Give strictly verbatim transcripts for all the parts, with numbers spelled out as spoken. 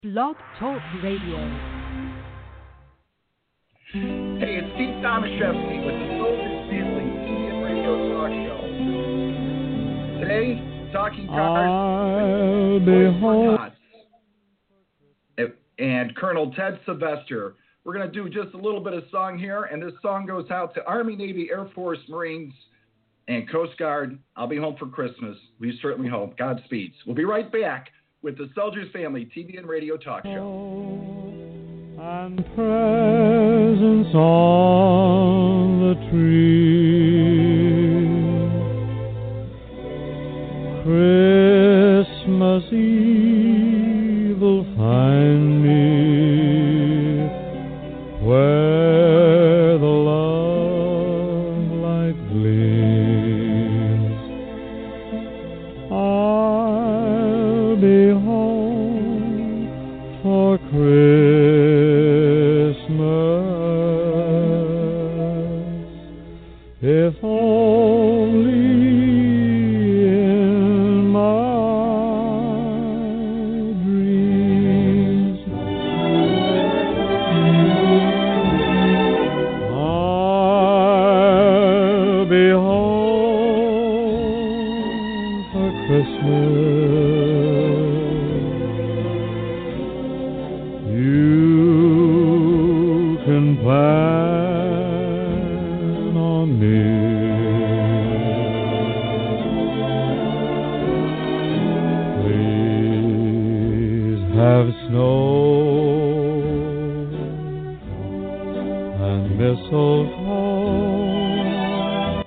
Blog Talk Radio. Hey, it's Steve Tomaszewski with the Soldiers Family T V and Radio Talk Show. Today, talking cars I'll be home. And Colonel Ted Sylvester. We're going to do just a little bit of song here, and this song goes out to Army, Navy, Air Force, Marines, and Coast Guard. I'll be home for Christmas. We certainly hope. Godspeed. We'll be right back with the Soldiers Family T V and Radio Talk Show. And presents on the tree. Christmas Eve will find me where the love light gleams. I'll be home for Christmas, if only in my dreams. I'll be home for Christmas. You can plan on me. Please have snow and mistletoe.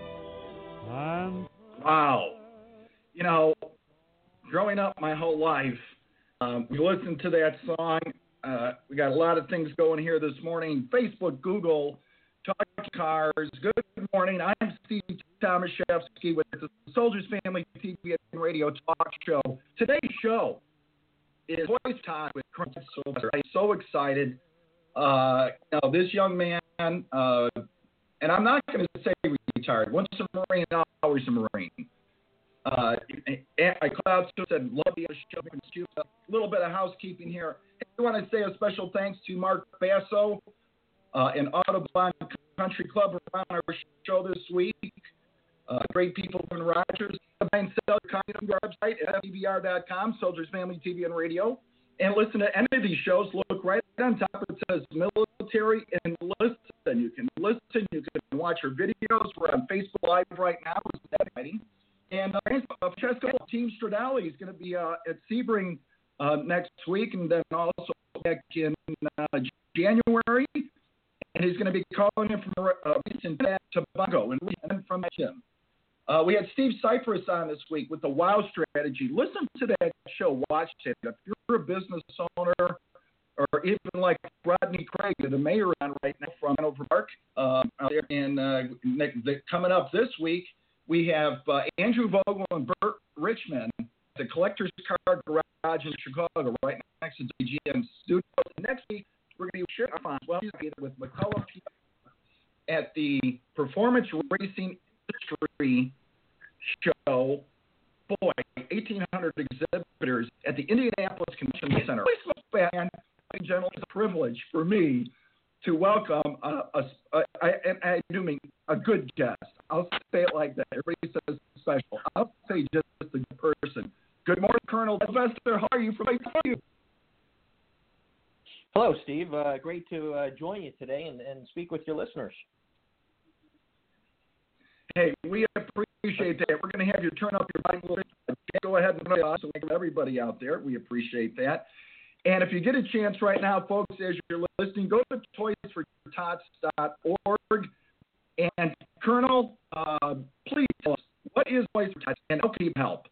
And Wow. You know, growing up my whole life, um, we listened to that song. Uh, we got a lot of things going here this morning. Facebook, Google, Talk Cars. Good morning. I'm Steve Tomaszewski with the Soldiers Family T V and Radio Talk Show. Today's show is Voice Time with Colonel Sylvester. I'm so excited. Uh, you know, this young man, uh, and I'm not going to say retired. Once a Marine, always a Marine. Uh, I called out and said, love the show. A little bit of housekeeping here. I want to say a special thanks to Mark Basso uh, and Audubon Country Club around our show this week. Uh, great people in Rogers. Buy and sell your content on our website at F T B R dot com, Soldiers Family T V and Radio. And listen to any of these shows. Look right on top. It says military and listen. You can listen. You can watch our videos. We're on Facebook Live right now. It's that exciting. And uh, Francesco Team Stradali is going to be uh, at Sebring uh, next week, and then also back in uh, January. And he's going to be calling in from uh, recent Tobago and from Jim. Uh, we had Steve Cypress on this week with the WOW strategy. Listen to that show. Watch it. If you're a business owner, or even like Rodney Craig, the mayor on right now from Hanover Park, um, and uh, coming up this week, we have uh, Andrew Vogel and Bert Richmond at the Collector's Car Garage in Chicago, right next to D G M Studios. Next week, we're going to be sharing our well with McCullough at the Performance Racing Industry Show. Boy, eighteen hundred exhibitors at the Indianapolis Convention Center. And, gentlemen, it's a privilege for me to welcome a, a, a I, and I do mean a good guest. I'll say it like that. Everybody says special. I'll say just a good person. Good morning, Colonel Sylvester. How are you? From how are you? Hello, Steve. Uh, great to uh, join you today and, and speak with your listeners. Hey, we appreciate that. We're going to have you turn up your volume. Go ahead and so everybody out there. We appreciate that. And if you get a chance right now, folks, as you're listening, go to toys for tots dot org. And, Colonel, uh, please tell us, what is Toys for Tots and how can you help?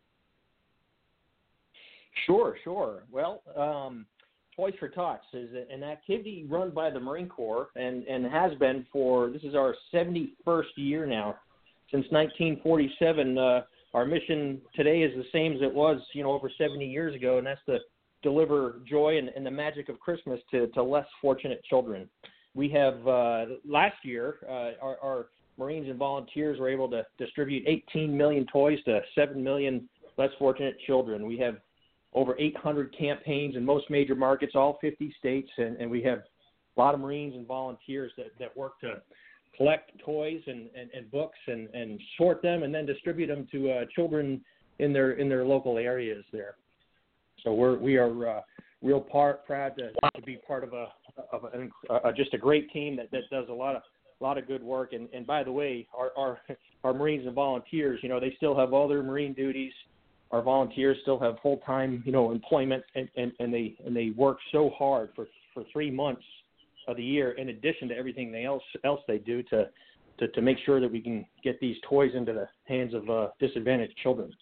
Sure, sure. Well, um, Toys for Tots is an activity run by the Marine Corps and, and has been for, this is our seventy-first year now. Since nineteen forty-seven, uh, our mission today is the same as it was, you know, over seventy years ago, and that's to deliver joy and, and the magic of Christmas to, to less fortunate children. We have, uh, last year, uh, our, our Marines and volunteers were able to distribute eighteen million toys to seven million less fortunate children. We have over eight hundred campaigns in most major markets, all fifty states, and, and we have a lot of Marines and volunteers that, that work to collect toys and, and, and books and, and sort them and then distribute them to uh, children in their in their local areas there. So we're we are uh, real part, proud to, to be part of a of a, a, just a great team that, that does a lot of a lot of good work. And, and by the way, our, our our Marines and volunteers, you know, they still have all their Marine duties. Our volunteers still have full time, you know, employment, and, and, and they and they work so hard for, for three months of the year, in addition to everything they else else they do to, to, to make sure that we can get these toys into the hands of uh, disadvantaged children.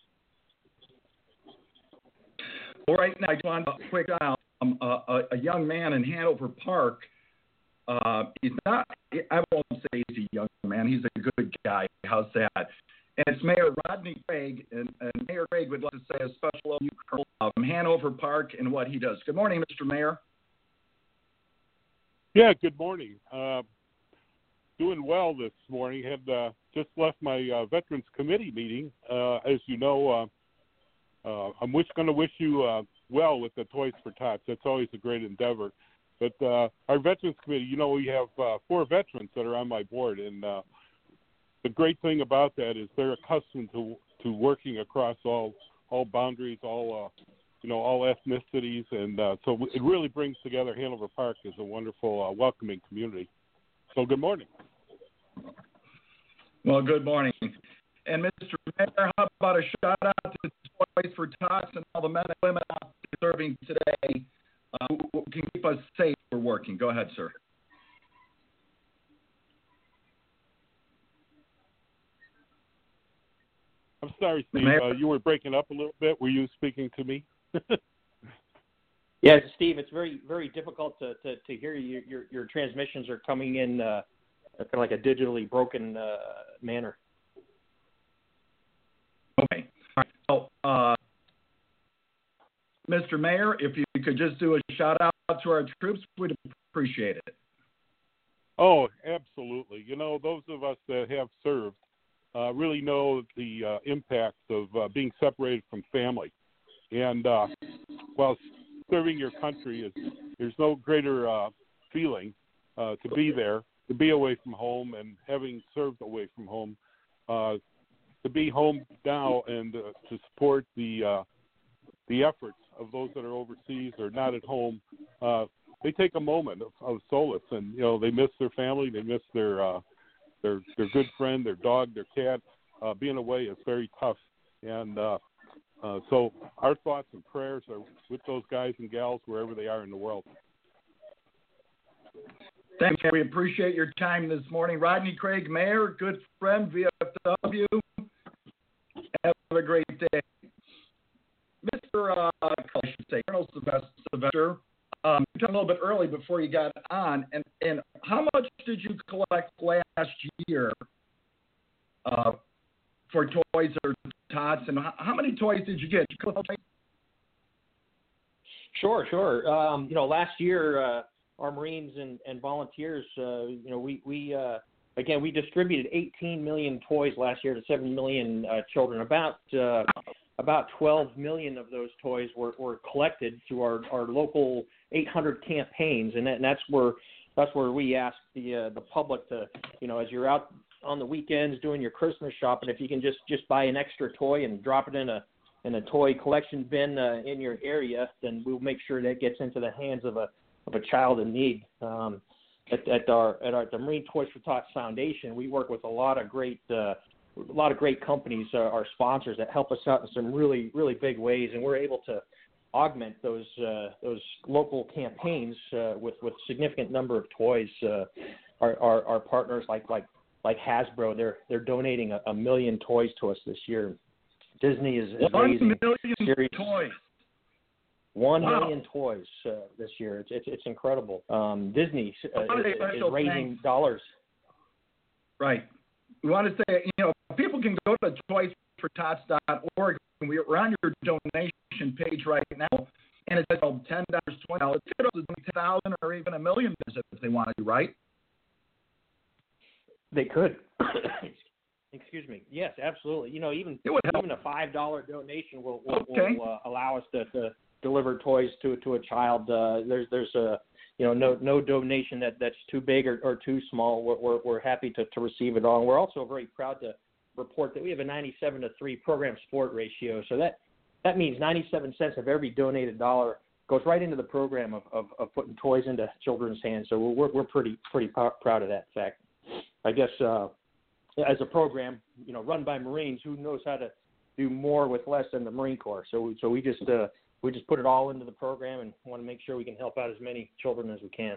Well, right now, I just want to quick out um, a, a young man in Hanover Park. Uh, he's not, I won't say he's a young man. He's a good guy. How's that? And it's Mayor Rodney Craig, and, and Mayor Craig would like to say a special hello to you, Colonel, uh, from Hanover Park and what he does. Good morning, Mister Mayor. Yeah, good morning. Uh, doing well this morning. Had uh, just left my uh, Veterans Committee meeting. Uh, as you know, uh, uh, I'm wish, going to wish you uh, well with the Toys for Tots. That's always a great endeavor. But uh, our Veterans Committee, you know, we have uh, four veterans that are on my board, and uh, the great thing about that is they're accustomed to to working across all all boundaries, all uh, you know, all ethnicities, and uh, so it really brings together Hanover Park as a wonderful, uh, welcoming community. So good morning. Well, good morning. And Mister Mayor, how about a shout out to Toys for Tots and all the men and women out there serving today uh, who can keep us safe for working. Go ahead, sir. I'm sorry, Steve. Uh, you were breaking up a little bit. Were you speaking to me? Yeah, Steve, it's very, very difficult to, to, to hear you. Your your transmissions are coming in uh, kind of like a digitally broken uh, manner. Okay. All right. So, uh, Mister Mayor, if you could just do a shout out to our troops, we'd appreciate it. Oh, absolutely. You know, those of us that have served uh, really know the uh, impacts of uh, being separated from family. And uh, while serving your country, is there's no greater uh, feeling uh, to be there, to be away from home, and having served away from home, uh, to be home now and uh, to support the uh, the efforts of those that are overseas or not at home. Uh, they take a moment of, of solace, and you know they miss their family, they miss their uh, their their good friend, their dog, their cat. Uh, being away is very tough, and uh, Uh, so our thoughts and prayers are with those guys and gals wherever they are in the world. Thank you. We appreciate your time this morning. Rodney Craig, Mayor, good friend, V F W. Have a great day. Mister Uh, I should say, Colonel Sylvester, um, you talked a little bit early before you got on, and, and how much did you collect last year uh, for Toys or Tots, and how, how many toys did you get? Sure, sure. Um, you know, last year, uh, our Marines and, and volunteers, uh, you know, we, we uh, again, we distributed eighteen million toys last year to seven million uh, children. About uh, about twelve million of those toys were, were collected through our, our local eight hundred campaigns, and, that, and that's where that's where we ask the uh, the public to, you know, as you're out on the weekends doing your Christmas shopping, if you can just, just buy an extra toy and drop it in a in a toy collection bin uh, in your area, then we'll make sure that gets into the hands of a of a child in need. Um, at, at our at our the Marine Toys for Tots Foundation, we work with a lot of great uh, a lot of great companies, uh, our sponsors, that help us out in some really really big ways, and we're able to augment those uh, those local campaigns uh, with with significant number of toys. Uh, our, our our partners like like like Hasbro, they're they're donating a, a million toys to us this year. Disney is, is One raising million series, toys. One wow. million toys uh, this year. It's it's, it's incredible. Um, Disney uh, is, is raising thanks. dollars. Right. We want to say, you know, people can go to toys for tots dot org. We're on your donation page right now, and it's ten dollars, twenty dollars, ten thousand, or even a million if they want to, right? They could. Excuse me. Yes, absolutely. You know, even It would help. even a five dollar donation will will, Okay. will uh, allow us to, to deliver toys to to a child. Uh, there's there's a you know no no donation that, that's too big or, or too small. We're we're, we're happy to, to receive it all. And we're also very proud to report that we have a ninety-seven to three program support ratio. So that that means ninety-seven cents of every donated dollar goes right into the program of, of, of putting toys into children's hands. So we're we're pretty pretty proud of that fact. I guess. Uh, As a program, you know, run by Marines, who knows how to do more with less than the Marine Corps? So, so we just uh, we just put it all into the program and want to make sure we can help out as many children as we can.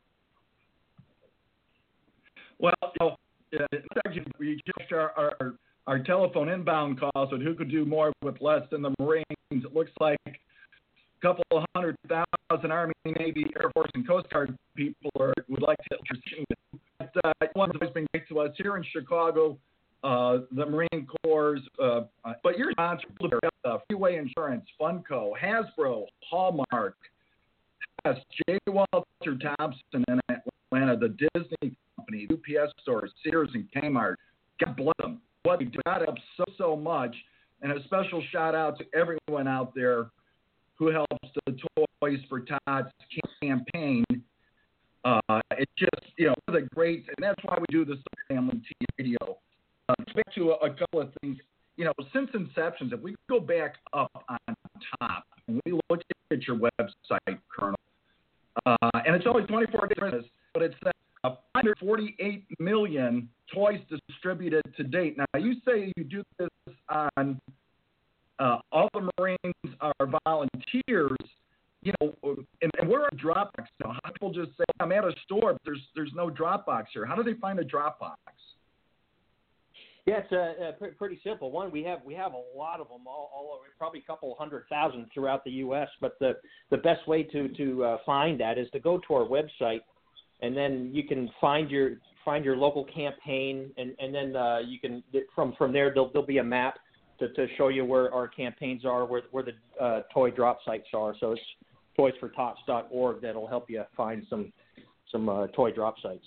Well, you know, uh, we just our, our our telephone inbound calls on who could do more with less than the Marines. It looks like a couple of hundred thousand Army, Navy, Air Force, and Coast Guard people are, would like to. But, uh, one that's been great to us here in Chicago, uh, the Marine Corps. Uh, but your sponsors, uh, Freeway Insurance, Funco, Hasbro, Hallmark, yes, J. Walter Thompson in Atlanta, the Disney Company, U P S stores, Sears and Kmart. God bless them. What they do got up so so much, and a special shout out to everyone out there who helps the Toys for Tots campaign. Uh, it's just, you know, the great, and that's why we do this family T V radio. Uh, back to a, a couple of things, you know, since inception, if we go back up on top and we look at your website, Colonel, uh, and it's only twenty-four days, but it's uh, one hundred forty-eight million toys distributed to date. Now, you say you do this on uh, all the Marines are volunteers. You know, and, and we're a Dropbox. You know, how people just say, I'm at a store, but there's there's no Dropbox here. How do they find a Dropbox? Yeah, it's uh, uh, pre- pretty simple. One, we have we have a lot of them, all, all over, probably a couple hundred thousand throughout the U S. But the, the best way to to uh, find that is to go to our website, and then you can find your find your local campaign, and and then uh, you can from from there there'll, there'll be a map to, to show you where our campaigns are, where where the uh, toy drop sites are. So it's toys for tots dot org that'll help you find some some uh, toy drop sites.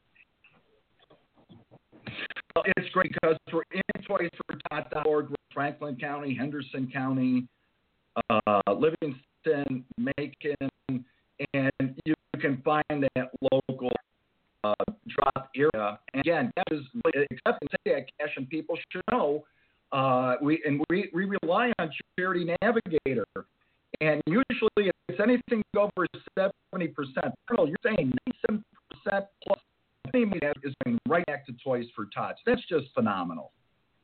Well, it's great because we're in toys for tots dot org, Franklin County, Henderson County, uh, Livingston, Macon, and you can find that local uh, drop area. And again, that is except in that cash, and people should know. Uh, we and we, we rely on Charity Navigator. And usually it's anything over seventy percent. Colonel, you're saying ninety-seven percent plus is going right back to Toys for Tots. That's just phenomenal.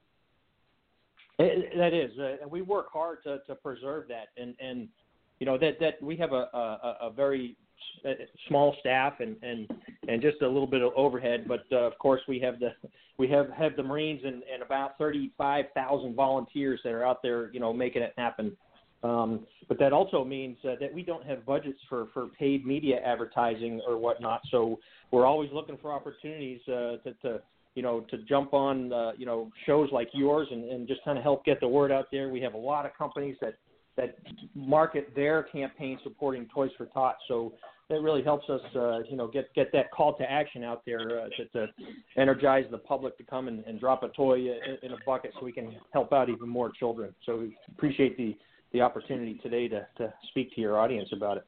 It, that is. Uh, and we work hard to, to preserve that. And, and, you know, that, that we have a, a, a very small staff and, and, and just a little bit of overhead. But, uh, of course, we have the we have, have the Marines and, and about thirty-five thousand volunteers that are out there, you know, making it happen. Um, but that also means uh, that we don't have budgets for, for paid media advertising or whatnot. So we're always looking for opportunities uh, to, to, you know, to jump on, uh, you know, shows like yours and, and just kind of help get the word out there. We have a lot of companies that, that market their campaign supporting Toys for Tots. So that really helps us, uh, you know, get, get that call to action out there uh, to, to energize the public to come and, and drop a toy in, in a bucket so we can help out even more children. So we appreciate the the opportunity today to, to speak to your audience about it.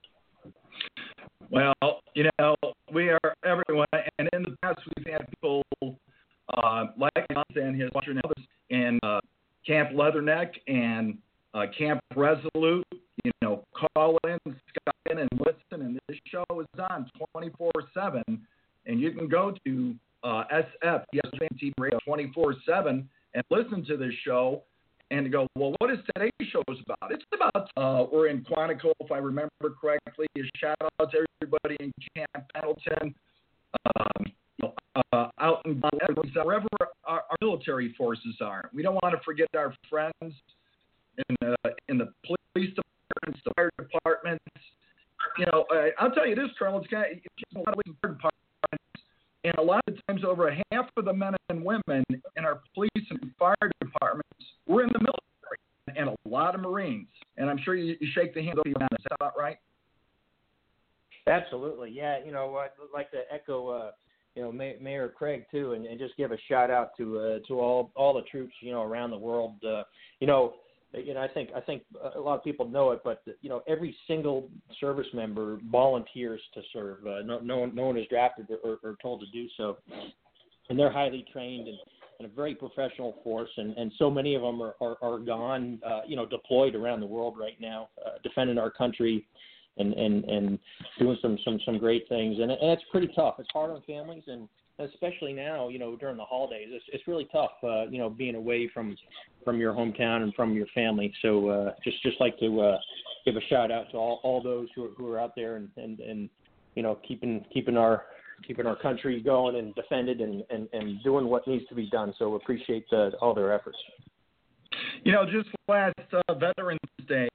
Well, you know, we are everyone, and in the past we've had people uh, like us and his and others in uh, Camp Leatherneck and uh, Camp Resolute, you know, call in, Skype in, and listen, and this show is on twenty-four seven, and you can go to uh, S F, T V Radio twenty-four seven, and listen to this show. And go, well, what is today's show about? It's about, uh, we're in Quantico, if I remember correctly. A shout out to everybody in Camp Pendleton, um, you know, uh, out in wherever our, our military forces are. We don't want to forget our friends in the, in the police departments, the fire departments. You know, uh, I'll tell you this, Colonel, it's kind of, it's a lot of departments. And a lot of times, over half of the men and women in our police and fire departments were in the military, and a lot of Marines. And I'm sure you, you shake the hand of people. Is that about right? Absolutely, yeah. You know, I'd like to echo, uh, you know, May, Mayor Craig too, and, and just give a shout out to uh, to all all the troops, you know, around the world. Uh, you know, you know, I think I think a lot of people know it, but you know, every single service member volunteers to serve. Uh, no, no one, no one is drafted or, or told to do so, and they're highly trained and, and a very professional force. And, and so many of them are are, are gone, uh, you know, deployed around the world right now, uh, defending our country. And, and, and doing some, some, some great things. And, and it's pretty tough. It's hard on families, and especially now, you know, during the holidays, it's, it's really tough, uh, you know, being away from, from your hometown and from your family. So uh, just, just like to uh, give a shout out to all, all those who are, who are out there and, and, and, you know, keeping, keeping our, keeping our country going and defended and, and, and doing what needs to be done. So appreciate the, all their efforts. You know, just last uh, Veterans Day,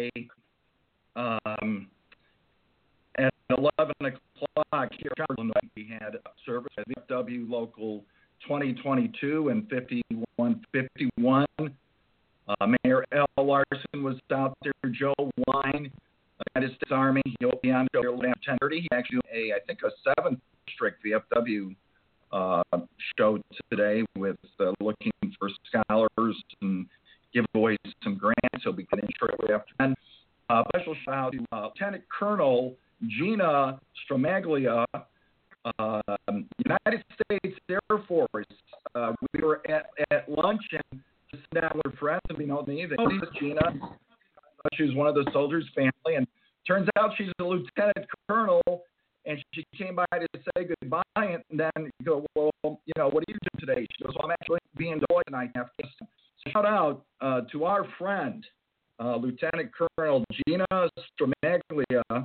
um, at eleven o'clock here in Illinois, we had service at V F W Local twenty twenty-two and fifty-one fifty-one. Uh, Mayor Al Larson was out there. Joe Wine, United States Army. He'll be on show at ten thirty. He actually a I think a seventh district V F W uh, show today with uh, looking for scholars and give away some grants. He'll be getting shortly after ten. Uh, special shout out to uh, Lieutenant Colonel Gina Stromaglia, uh, United States Air Force. Uh, we were at, at lunch and just sat down with friends, and we know me. They know Gina. She was one of the soldiers' family, and turns out she's a lieutenant colonel, and she came by to say goodbye, and then you go, well, you know, what do you do today? She goes, well, I'm actually being deployed tonight in Afghanistan. So shout out uh, to our friend, uh, Lieutenant Colonel Gina Stromaglia,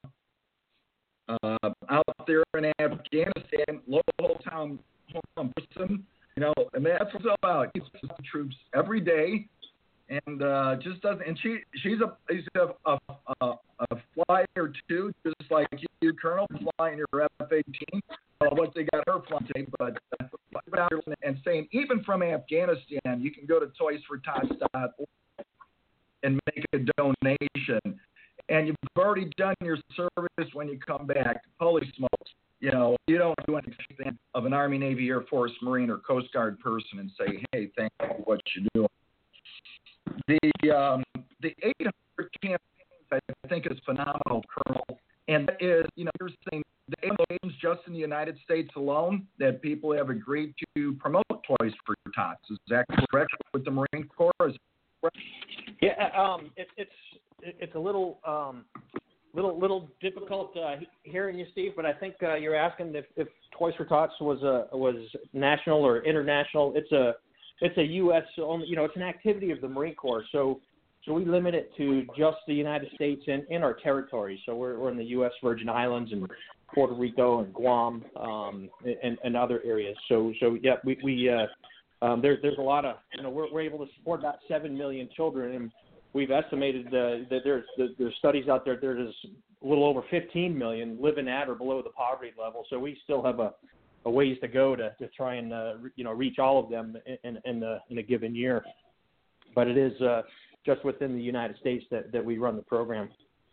Uh, out there in Afghanistan, local town person, you know, and that's what's about. He's the troops every day, and uh, just doesn't. And she, she's a, she's a, a, a, a flyer too, just like you, Colonel, flying your F eighteen. Uh, what they got her flying today, but uh, and saying even from Afghanistan, you can go to toys for tots dot org and make a donation. And you've already done your service when you come back. Holy smokes. You know, you don't do anything of an Army, Navy, Air Force, Marine, or Coast Guard person and say, hey, thank you for what you're doing. The um, the eight hundred campaigns, I think, is phenomenal, Colonel. And that is, you know, you're saying the eight locations just in the United States alone that people have agreed to promote Toys for Tots. Is that correct with the Marine Corps? Is Yeah, um, it, it's it's a little um, little little difficult uh, hearing you, Steve. But I think uh, you're asking if, if Toys for Tots was a was national or international. It's a it's a U S only. You know, it's an activity of the Marine Corps. So so we limit it to just the United States and in our territory. So we're we're in the U S Virgin Islands and Puerto Rico and Guam um, and, and other areas. So so yeah, we we. Uh, Um, there's there's a lot of, you know, we're, we're able to support about seven million children, and we've estimated uh, that there's there's studies out there, there's a little over fifteen million living at or below the poverty level. So we still have a, a ways to go to, to try and, uh, you know, reach all of them in, in, the, in a given year. But it is uh, just within the United States that, that we run the program.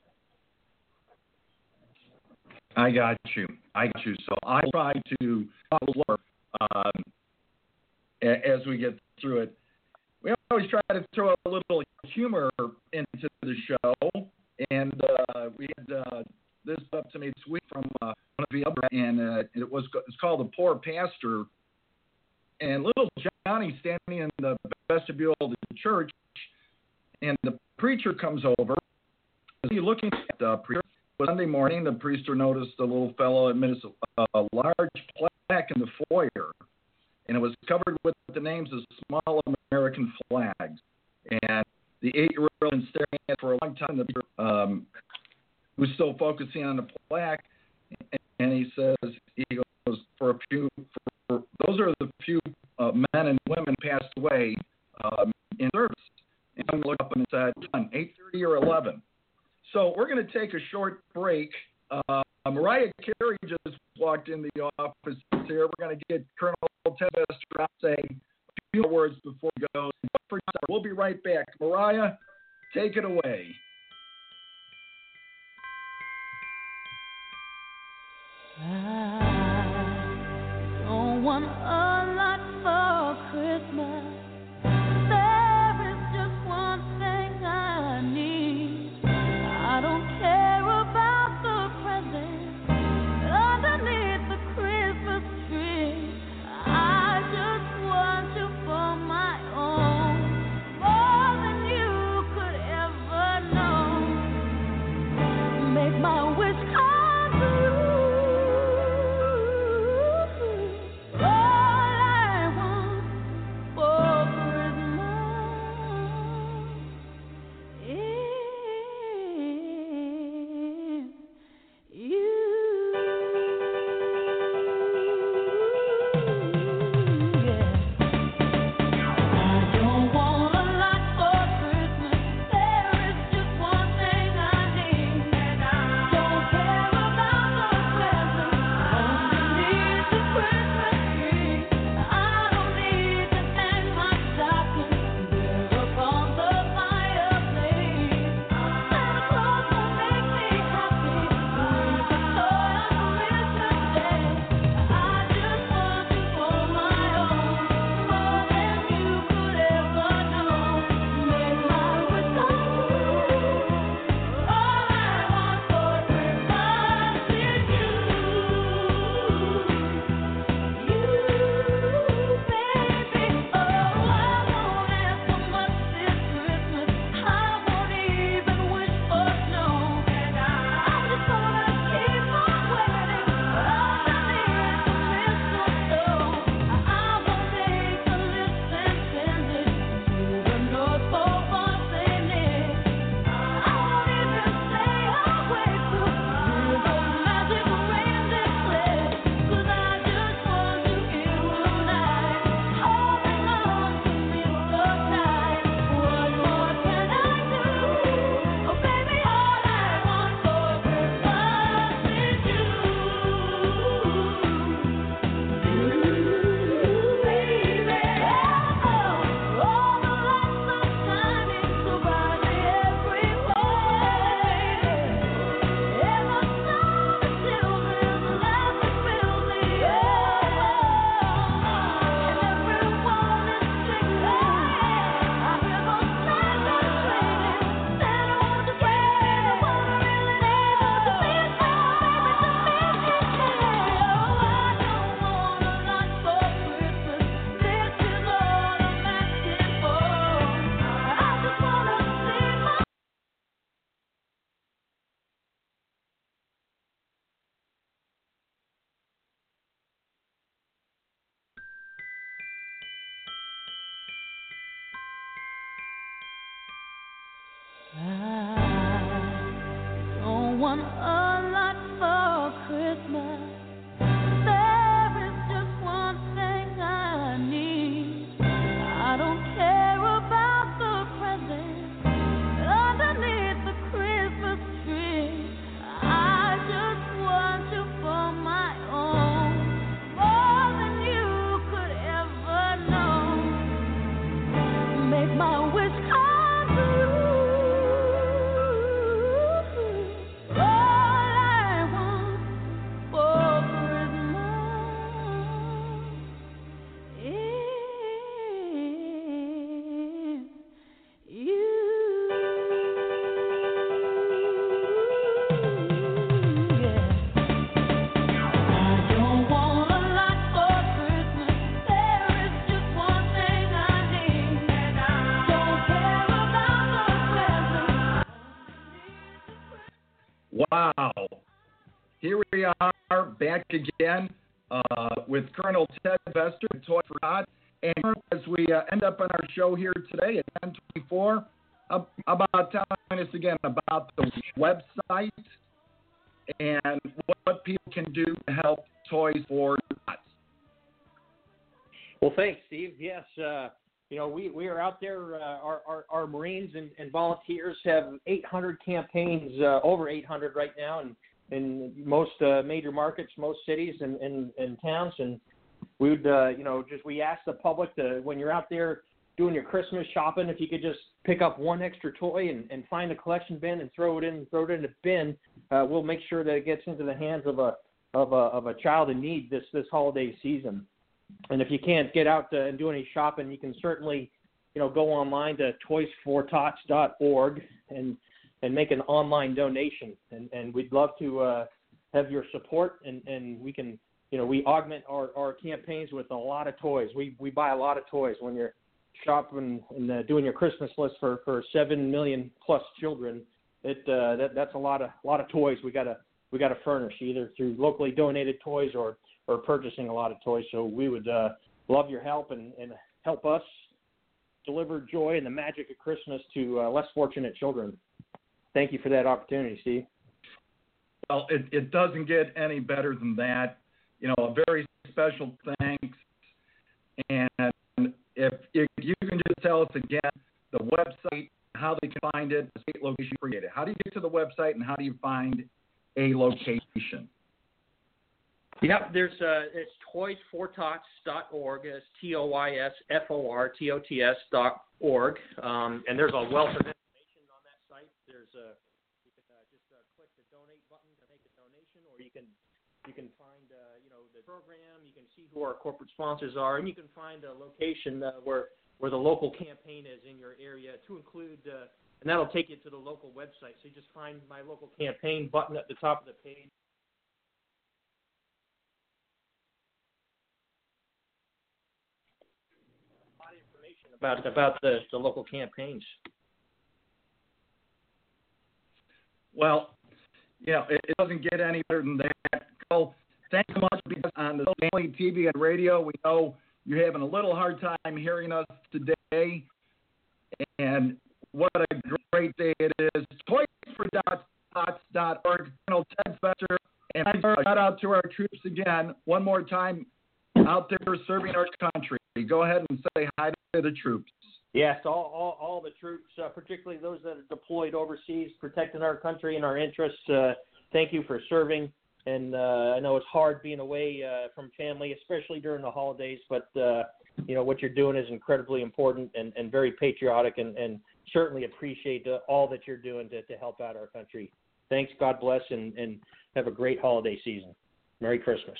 I got you. I got you. So I try to um, as we get through it. We always try to throw a little humor into the show, and uh, we had uh, this up to me this week from uh, one of the other, and uh, it was it's called The Poor Pastor. And little Johnny standing in the vestibule of the church, and the preacher comes over. He looking at the preacher. Sunday morning, the preacher noticed a little fellow administered a large plaque in the foyer, and it was covered with the names of small American flags. And the eight-year-old had been staring at it for a long time. The preacher um, was still focusing on the plaque, and he says, he goes, for a few, for, those are the few uh, men and women passed away um, in service. And I looked up and said, eight thirty or eleven. So we're going to take a short break. Uh, Mariah Carey just walked in the office here. We're going to get Colonel Ted Vester saying a few words before we go. We'll be right back. Mariah, take it away. I don't want a lot for Christmas. There is just one thing I need. I don't care about the presents underneath the Christmas tree. I just want you for my own, more than you could ever know. Make my wish come true. I don't want a lot for Christmas. There is just one thing I need. I don't care about the presents underneath the Christmas tree. I just want you for my own, more than you could ever know. Make my wish come true. Wow. Here we are back again uh, with Colonel Ted Vester and Toys for Tots. And as we uh, end up on our show here today at ten twenty-four, uh, about telling us again about the website and what people can do to help Toys for Tots. Well, thanks, Steve. Yes, uh, you know, we, we are out there. Uh, our, our, our Marines and, and volunteers have eight hundred campaigns, uh, over eight hundred right now, in, in most uh, major markets, most cities and, and, and towns. And we would, uh, you know, just we ask the public to, when you're out there doing your Christmas shopping, if you could just pick up one extra toy and, and find a collection bin and throw it in, throw it in the bin. Uh, we'll make sure that it gets into the hands of a of a of a child in need this this holiday season. and if you can't get out to, and do any shopping, you can certainly, you know, go online to toys for tots dot org and and make an online donation. And, and we'd love to uh, have your support, and, and we can, you know, we augment our, our campaigns with a lot of toys. We we buy a lot of toys when you're shopping and uh, doing your Christmas list for, for seven million plus children. It uh, that that's a lot of lot of toys we gotta we gotta furnish, either through locally donated toys or, or purchasing a lot of toys. So we would uh, love your help and, and help us deliver joy and the magic of Christmas to uh, less fortunate children. Thank you for that opportunity, Steve. Well, it, it doesn't get any better than that. You know, a very special thanks. And if, if you can just tell us again the website, how they can find it, the state location created. How do you get to the website, and how do you find a location? Yep, there's uh, it's toys for tots dot org. It's T O Y S F O R T O T S dot org. Um, and there's a wealth of information on that site. There's a you can uh, just uh, click the donate button to make a donation, or you can you can find uh, you know the program. You can see who our corporate sponsors are, and you can find a location uh, where where the local campaign is in your area to include. Uh, and that'll take you to the local website. So you just find my local campaign button at the top of the page. About about the, the local campaigns. Well, you know, it, it doesn't get any better than that. Cole, thanks so much for being on the Family T V and radio. We know you're having a little hard time hearing us today, and what a great day it is. toys for tots dot org, Colonel Ted Spester, and I shout out to our troops again, one more time, out there serving our country. Go ahead and say hi to the troops. Yes, all, all, all the troops, uh, particularly those that are deployed overseas, protecting our country and our interests. Uh, thank you for serving. And uh, I know it's hard being away uh, from family, especially during the holidays, but uh, you know what you're doing is incredibly important and, and very patriotic, and, and certainly appreciate uh, all that you're doing to, to help out our country. Thanks, God bless, and, and have a great holiday season. Merry Christmas.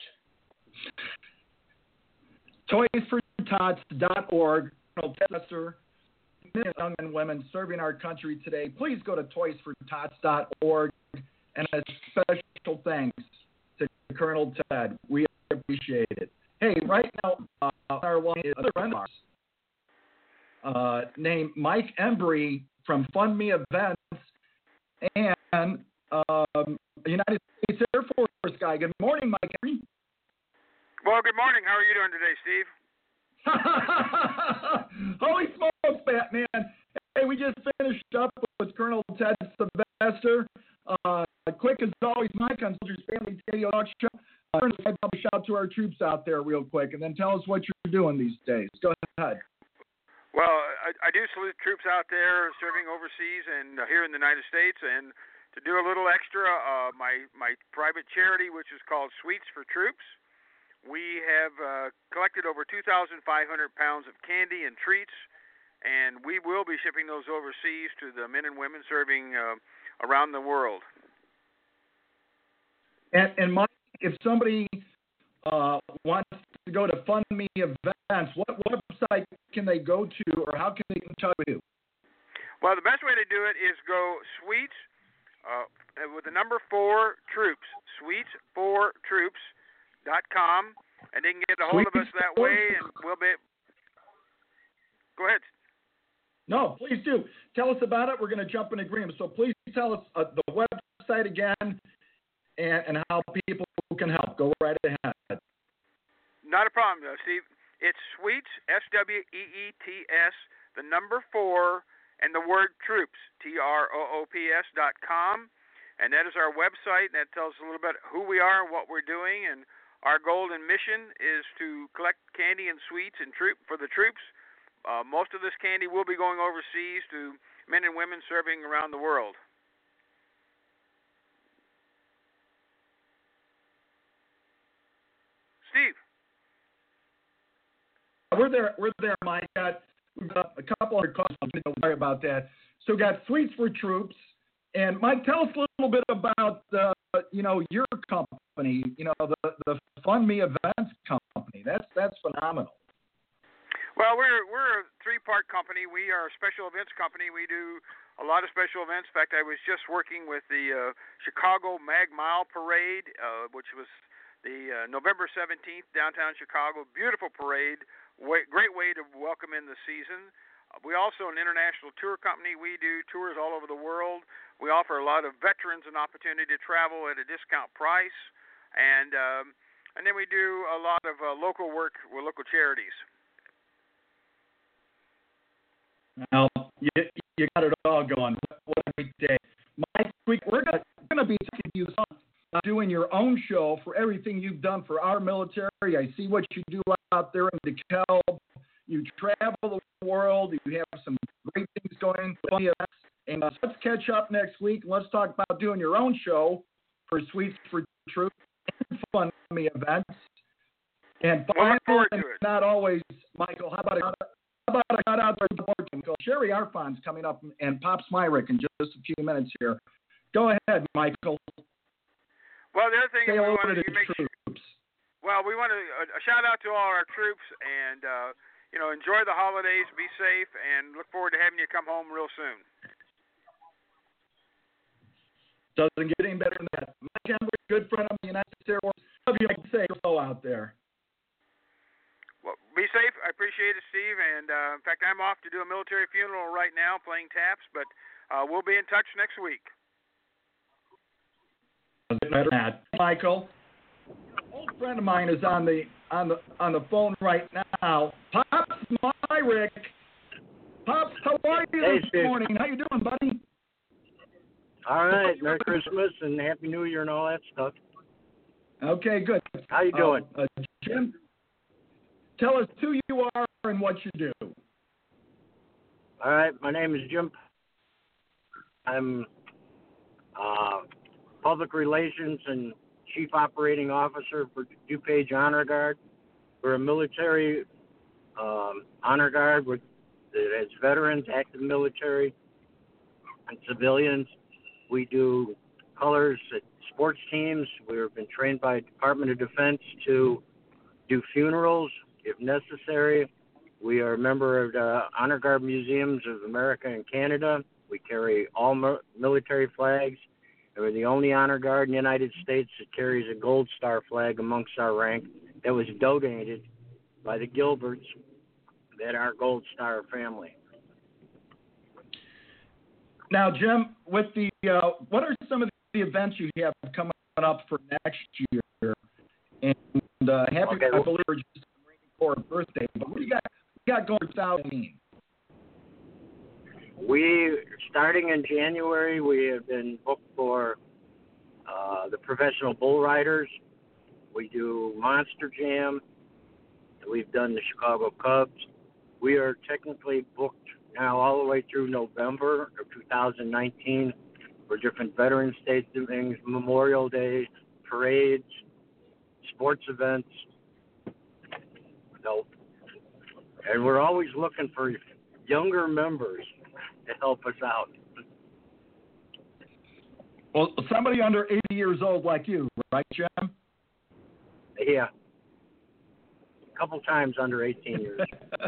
toys for tots dot org, Colonel Ted Spester, young and women serving our country today. Please go to toys for tots dot org, and a special thanks to Colonel Ted. We appreciate it. Hey, right now, uh, our line is a friend of ours, uh, named Mike Embry from Fund Me Events, and um, United States Air Force guy. Good morning, Mike Embry. Well, good morning. How are you doing today, Steve? Holy smokes, Batman. Hey, we just finished up with Colonel Ted Sylvester. Uh, quick as always, Mike on Soldiers Family Radio Talk Show. Uh, shout out to our troops out there real quick, and then tell us what you're doing these days. Go ahead. Well, I, I do salute troops out there serving overseas and uh, here in the United States. And to do a little extra, uh, my, my private charity, which is called Sweets for Troops, we have uh, collected over two thousand five hundred pounds of candy and treats, and we will be shipping those overseas to the men and women serving uh, around the world. And, and Mike, if somebody uh, wants to go to Fund Me Events, what, what website can they go to, or how can they get in touch with you? Well, the best way to do it is go Sweets uh, with the number four troops, Sweets for Troops. Dot com, and they can get a hold of us that way, and we'll be. Go ahead. No, please do. Tell us about it. We're going to jump in agreement. So please tell us uh, the website again, and, and how people can help. Go right ahead. Not a problem, though, Steve. It's Sweets, S W E E T S, the number four, and the word troops, T R O O P S dot com, and that is our website, and that tells us a little bit who we are and what we're doing, and our goal and mission is to collect candy and sweets and troop for the troops. Uh, most of this candy will be going overseas to men and women serving around the world. Steve. We're there, we're there, Mike. Got, we've got a couple of calls. Don't worry about that. So we got Sweets for Troops. And Mike, tell us a little bit about, uh, you know, your company, you know, the, the Fund Me Events company. That's that's phenomenal. phenomenal. Well, we're we're a three-part company. We are a special events company. We do a lot of special events. In fact, I was just working with the uh, Chicago Mag Mile Parade, uh, which was the uh, November seventeenth, downtown Chicago. Beautiful parade. Way, great way to welcome in the season. Uh, we also an international tour company. We do tours all over the world. We offer a lot of veterans an opportunity to travel at a discount price, and um, and then we do a lot of uh, local work with local charities. Well, you, you got it all going. What a great day. Mike, we, we're going to be talking to you about doing your own show for everything you've done for our military. I see what you do out there in DeKalb. You travel the world. You have some great things going on. And uh, let's catch up next week. Let's talk about doing your own show for Sweets for Troops and Fun Me events. And Well, look forward to and it. not always, Michael, how about a, how about a shout out to Sherry Arfon's coming up and Pops Myrick in just a few minutes here. Go ahead, Michael. Well, the other thing Say we hello want to to the make troops. well, we want to a, a shout out to all our troops, and uh, you know, enjoy the holidays, be safe, and look forward to having you come home real soon. Doesn't get any better than that. Mike Henry, good friend of the United States Air Force. Love you, like to say, go out there. Well, be safe. I appreciate it, Steve. And uh, in fact, I'm off to do a military funeral right now, playing taps. But uh, we'll be in touch next week. Doesn't matter than that. Michael, an old friend of mine is on the on the on the phone right now. Pops Myrick. Pops, how are you Hey, this Steve. morning? How you doing, buddy? All right, Merry Christmas and Happy New Year and all that stuff. Okay, good. How you doing? Uh, uh, Jim, tell us who you are and what you do. All right, my name is Jim. I'm uh, Public Relations and Chief Operating Officer for DuPage Honor Guard. We're a military um, honor guard with that has veterans, active military, and civilians. We do colors at sports teams. We've been trained by Department of Defense to do funerals if necessary. We are a member of the Honor Guard Museums of America and Canada. We carry all mi- military flags. And we're the only honor guard in the United States that carries a gold star flag amongst our rank that was donated by the Gilberts, that our gold star family. Now, Jim, with the uh, what are some of the events you have coming up for next year? And uh, happy, Okay, I well- believe, it's just a Marine Corps birthday. But what do you got? What do you got going for twenty seventeen? We, starting in January, we have been booked for uh, the professional bull riders. We do Monster Jam. We've done the Chicago Cubs. We are technically booked now all the way through November of two thousand nineteen for different Veterans Day things, Memorial Day, parades, sports events. So, and we're always looking for younger members to help us out. Well, somebody under eighty years old like you, right, Jim? Yeah. A couple times under eighteen years.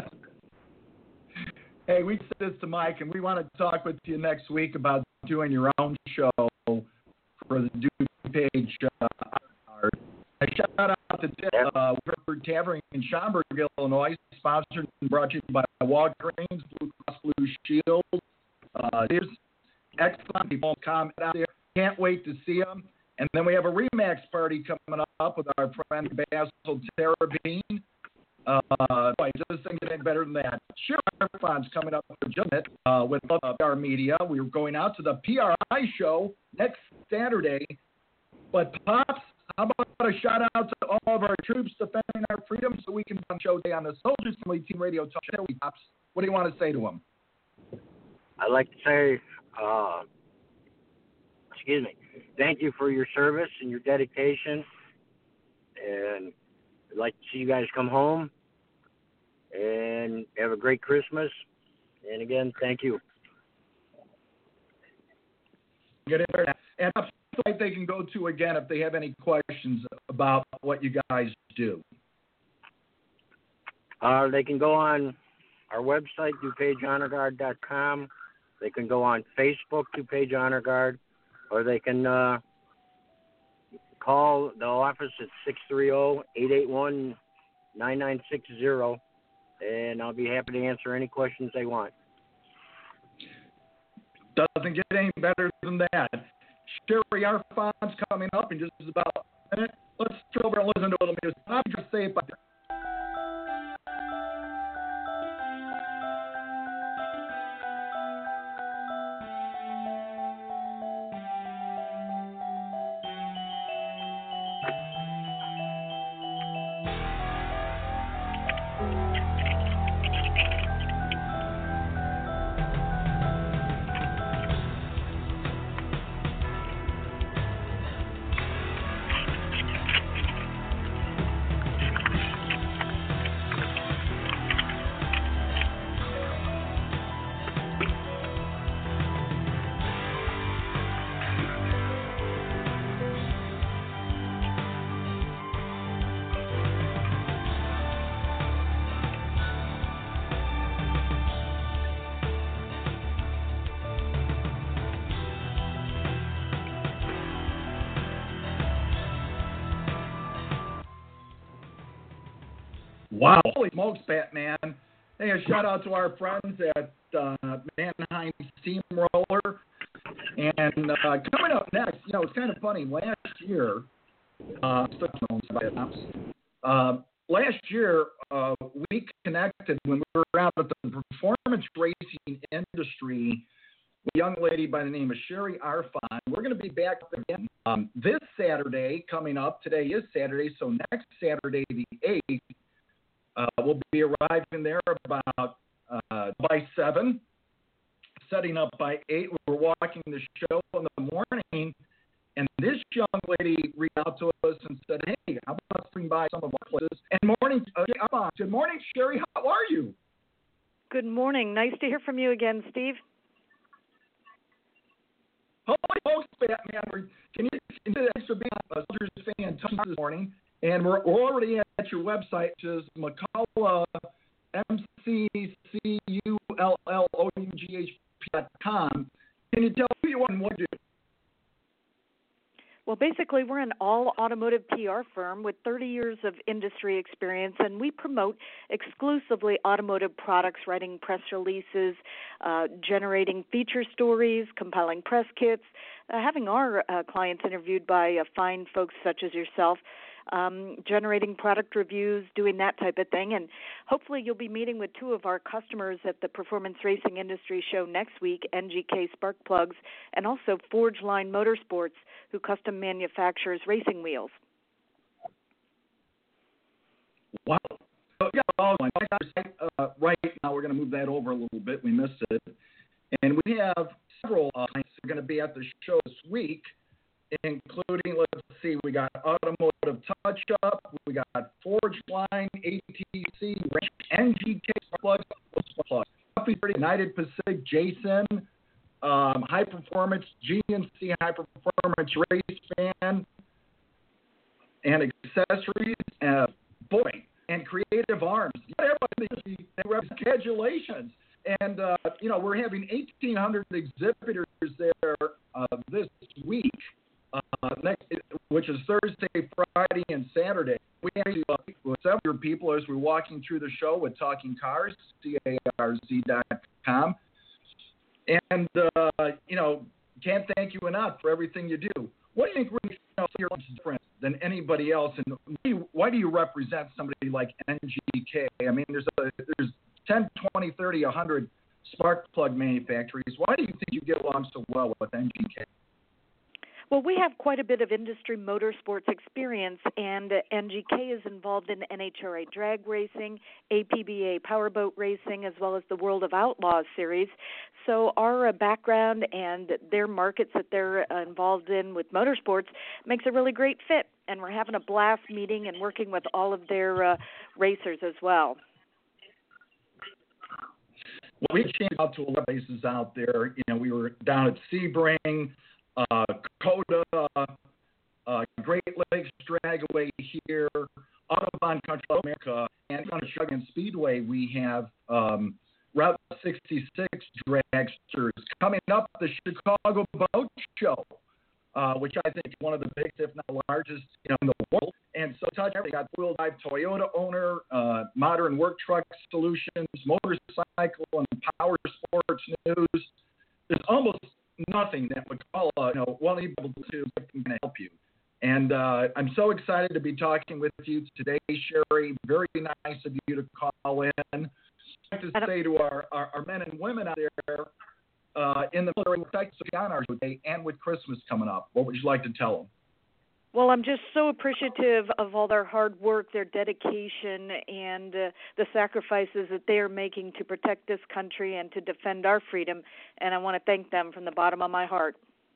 Hey, we said this to Mike, and we want to talk with you next week about doing your own show for the DuPage uh, Art. A shout out to uh, Woodford Tavern in Schaumburg, Illinois, sponsored and brought to you by Walgreens, Blue Cross Blue Shield. Uh, there's excellent people comment out there. Can't wait to see them. And then we have a Remax party coming up with our friend Basil Terrabine. Uh, boy, this thing get any better than that. Sure, Fun's coming up for just uh, with uh, our media. We're going out to the P R I show next Saturday. But Pops, how about a shout out to all of our troops defending our freedom so we can on show day on the Soldiers Family Team Radio Talk Show. Pops, what do you want to say to them? I'd like to say, uh, excuse me, thank you for your service and your dedication. And I'd like to see you guys come home and have a great Christmas. And again, thank you. Get in there. And a website they can go to again if they have any questions about what you guys do. Uh, they can go on our website, DuPage Honor Guard dot com. They can go on Facebook, DuPage Honor Guard, or they can uh, call the office at six three zero, eight eight one, nine nine six zero, and I'll be happy to answer any questions they want. Doesn't get any better than that. Sherry Arfon's coming up in just about a minute. Let's turn over and listen to a little music. I'm just saying about that. Wow. Holy smokes, Batman. Hey, a shout out to our friends at uh, Mannheim Steamroller. And uh, coming up next, you know, it's kind of funny. Last year, uh, uh, last year uh, we connected when we were out at the performance racing industry with a young lady by the name of Sherry Arfon. We're going to be back again um, this Saturday coming up. Today is Saturday, so next Saturday, the eighth, Uh, we'll be arriving there about uh, by seven, setting up by eight. We're walking the show in the morning, and this young lady reached out to us and said, "Hey, how about swing by some of our places?" And morning, uh, good morning, Sherry. How are you? Good morning. Nice to hear from you again, Steve. Holy smokes, Batman! Can you thanks for being a Soldiers fan this morning? And we're already at your website, which is McCullough, M C C U L L O U G H P dot com. Can you tell who you are and what you do? Well, basically, we're an all-automotive P R firm with thirty years of industry experience, and we promote exclusively automotive products, writing press releases, uh, generating feature stories, compiling press kits, uh, having our uh, clients interviewed by uh, fine folks such as yourself, Um, generating product reviews, doing that type of thing. And hopefully you'll be meeting with two of our customers at the Performance Racing Industry Show next week, N G K Spark Plugs, and also Forge Line Motorsports, who custom manufactures racing wheels. Wow. So, yeah, uh, right now we're going to move that over a little bit. We missed it. And we have several uh, clients who are going to be at the show this week, including, let's see, we got Automotive Touch Up, we got Forge Line, A T C, N G K, Plugs, United Pacific, Jason, um, High Performance, G M C High Performance Race Fan, and Accessories, uh, boy, and Creative Arms. Everybody, congratulations. And, uh, you know, we're having eighteen hundred exhibitors there uh, this week. Uh, next, which is Thursday, Friday, and Saturday. We have uh, several people as we're walking through the show with Talking Cars, C A R Z dot com. And, uh, you know, can't thank you enough for everything you do. What do you think really is different than anybody else? And why do, you, why do you represent somebody like N G K? I mean, there's a, there's ten, twenty, thirty, one hundred spark plug manufacturers. Why do you think you get along so well with N G K? Well, we have quite a bit of industry motorsports experience, and uh, N G K is involved in N H R A drag racing, A P B A powerboat racing, as well as the World of Outlaws series. So our uh, background and their markets that they're uh, involved in with motorsports makes a really great fit, and we're having a blast meeting and working with all of their uh, racers as well. Well, we changed out to a lot of places out there. You know, we were down at Sebring, Uh, Coda, uh, Great Lakes Dragway here, Audubon Country America, and on the Chicago Speedway, we have um, Route sixty-six dragsters coming up the Chicago Boat Show, uh, which I think is one of the biggest, if not the largest, you know, in the world. And so, touch everything. Got wheel drive Toyota owner, uh, modern work truck solutions, motorcycle and power sports news. There's almost nothing that would call, uh, you know, won't be able to help you. And uh, I'm so excited to be talking with you today, Sherry. Very nice of you to call in. I'd like to say to our, our, our men and women out there uh, in the military, on our day and with Christmas coming up, what would you like to tell them? Well, I'm just so appreciative of all their hard work, their dedication, and uh, the sacrifices that they are making to protect this country and to defend our freedom. And I want to thank them from the bottom of my heart.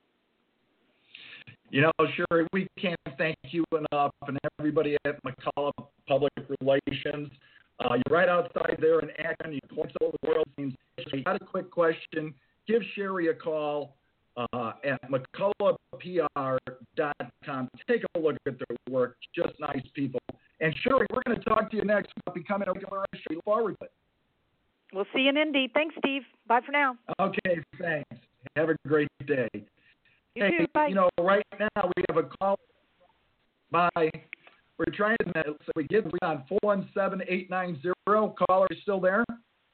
You know, Sherry, we can't thank you enough, and everybody at McCullough Public Relations. Uh, you're right outside there in Akron. You point all the world. If you got a quick question, give Sherry a call uh, at McCullough P R dot com. Take a look at their work. Just nice people. And Sherry, we're going to talk to you next about becoming a regular show. Look forward to it. We'll see you in Indy. Thanks, Steve. Bye for now. Okay, thanks. Have a great day. You hey, too. Bye. You know, right now we have a call. Bye. We're trying to so we get on four one seven, eight nine zero. Caller, is still there?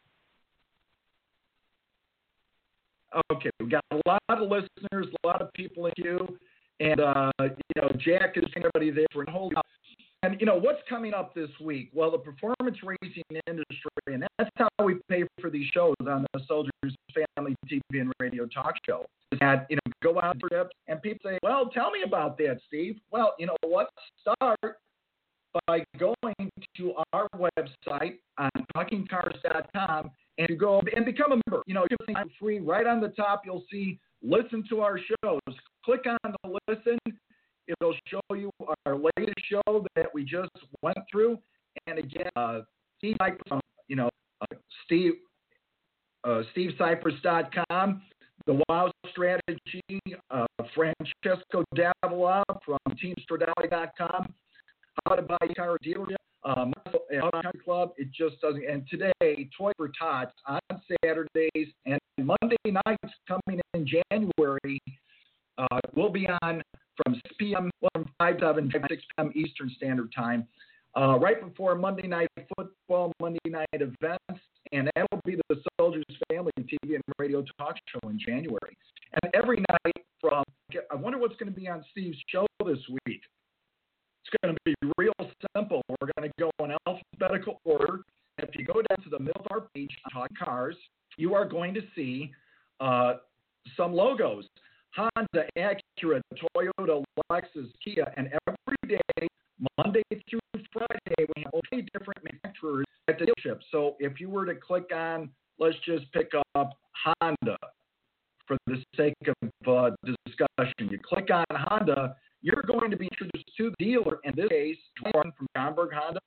Okay, we got a lot of listeners, a lot of people in queue, and uh, you know, Jack is everybody there for a whole. And you know what's coming up this week? Well, the performance racing industry, and that's how we pay for these shows on the Soldiers Family T V and radio talk show. Is that you know go out and people say, "Well, tell me about that, Steve." Well, you know what? Start by going to our website on talking cars dot com and you go and become a member. You know, it's free. Right on the top, you'll see listen to our shows. Click on the listen. It'll show you our latest show that we just went through. And again, uh, Steve, you know, uh, Steve, uh, Steve Cypress dot com, the WOW Strategy, uh, Francesco Davila from Team Stradale dot com, How to Buy a Car Dealership, um, Country Club. It just doesn't. And today, Toy for Tots on Saturdays and Monday nights coming in January. Uh, we'll be on from six p.m. well, from five to six p.m. Eastern Standard Time, uh, right before Monday Night Football, Monday Night Events, and that will be the Soldiers Family T V and radio talk show in January. And every night from, I wonder what's going to be on Steve's show this week. It's going to be real simple. We're going to go in alphabetical order. If you go down to the middle of our page on Talk Cars, you are going to see uh, some logos. Honda, Acura, Toyota, Lexus, Kia, and every day, Monday through Friday, we have only different manufacturers at the dealership. So if you were to click on, let's just pick up Honda for the sake of uh, discussion. You click on Honda, you're going to be introduced to the dealer, in this case, from Schaumburg Honda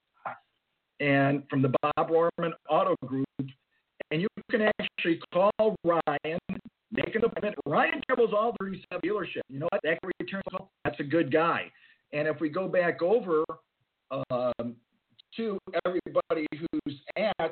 and from the Bob Rorman Auto Group. And you can actually call Ryan, make an appointment. Ryan travels all the thirty-seven dealership. You know what? That returns call. That's a good guy. And if we go back over um, to everybody who's at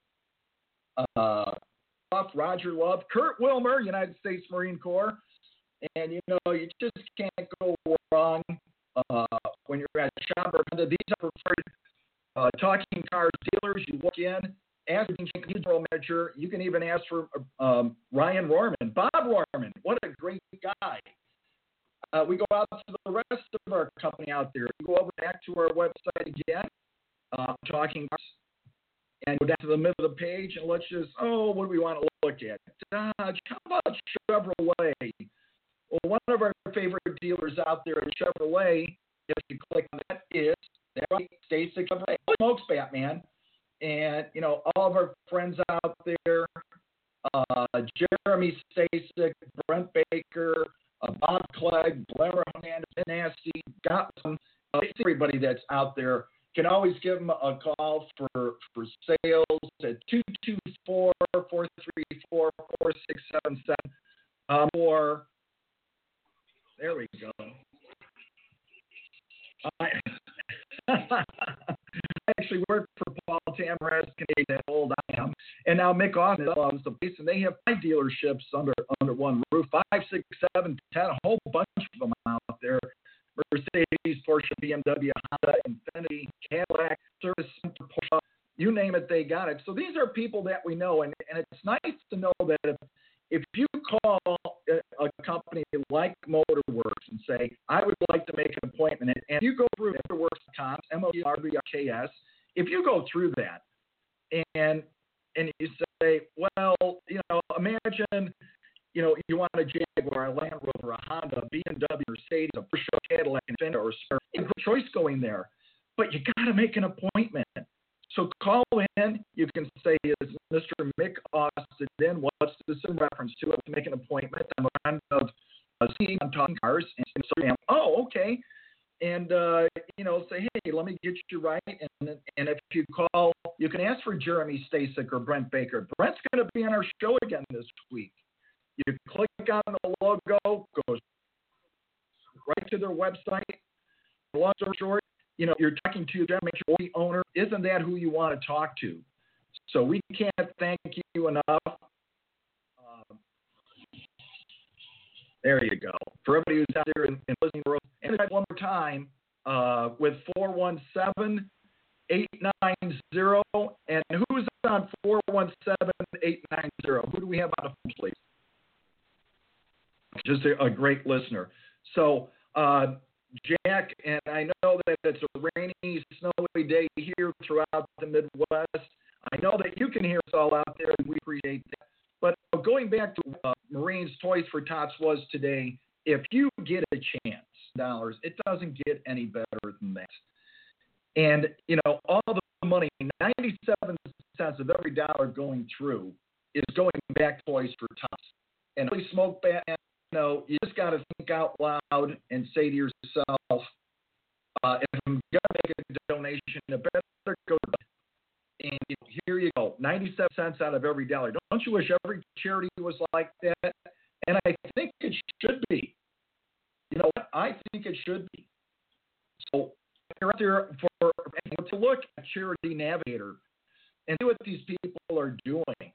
uh, Roger Love, Kurt Wilmer, United States Marine Corps, and you know you just can't go wrong uh, when you're at Schaumburg. These are preferred uh, talking cars dealers. You walk in. Ask the general manager. You can even ask for um, Ryan Rorman. Bob Rorman, what a great guy. Uh, we go out to the rest of our company out there. We go over back to our website again, uh, talking cars, and go down to the middle of the page, and let's just, oh, what do we want to look at? Dodge, how about Chevrolet? Well, one of our favorite dealers out there at Chevrolet, if you click on that, is Stasic Chevrolet. Holy smokes, Batman. And, you know, all of our friends out there, uh, Jeremy Stasic, Brent Baker, uh, Bob Clegg, Blair Hernandez, Nasty, got some, uh, everybody that's out there can always give them a call for, for sales at two two four, four three four, four six seven seven. Um, or, there we go. I, I actually worked for Paul Tamraz, Canadian, old I am. And now Mick Austin loves the place, and they have five dealerships under under one roof, five, six, seven, ten, a whole bunch of them out there. Mercedes, Porsche, B M W, Honda, Infiniti, Cadillac, Service Center, Porsche, you name it, they got it. So these are people that we know, and, and it's nice to know that if, if you call a, a company like Motorworks and say, I would like to make an appointment, and you go through motorworks dot com, M O U R W K S, if you go through that and and you say, well, you know, imagine, you know, you want a Jaguar, a Land Rover, a Honda, a B M W, Mercedes, a Porsche, Cadillac, Infiniti, or a good choice going there. But you got to make an appointment. So call in. You can say, is Mister Mick Austin in? What's this in reference to? To make an appointment. I'm a friend of uh, Steve. I'm talking cars. And so, oh, okay. And, uh, you know, say, hey, let me get you right. And and if you call, you can ask for Jeremy Stasek or Brent Baker. Brent's going to be on our show again this week. You click on the logo, goes right to their website. Long story short, you know, you're talking to them, make sure the owner, isn't that who you want to talk to? So we can't thank you enough. Um, there you go. For everybody who's out there in, in listening world, and one more time uh, with four one seven, eight nine zero, and who's on four one seven, eight nine zero? Who do we have on the phone, please? Just a, a great listener. So, uh, Jack, and I know that it's a rainy, snowy day here throughout the Midwest. I know that you can hear us all out there, and we appreciate that. But going back to uh, Marines Toys for Tots was today, if you get a chance, dollars, it doesn't get any better than that. And, you know, all the money, ninety-seven cents of every dollar going through is going back to Toys for Tots. And holy smoke, bat, you know, you just got to think out loud and say to yourself, uh, if I'm going to make a donation, it better go to and here you go, ninety-seven cents out of every dollar. Don't you wish every charity was like that? And I think it should be. You know what? I think it should be. So you're out there for to look at Charity Navigator and see what these people are doing.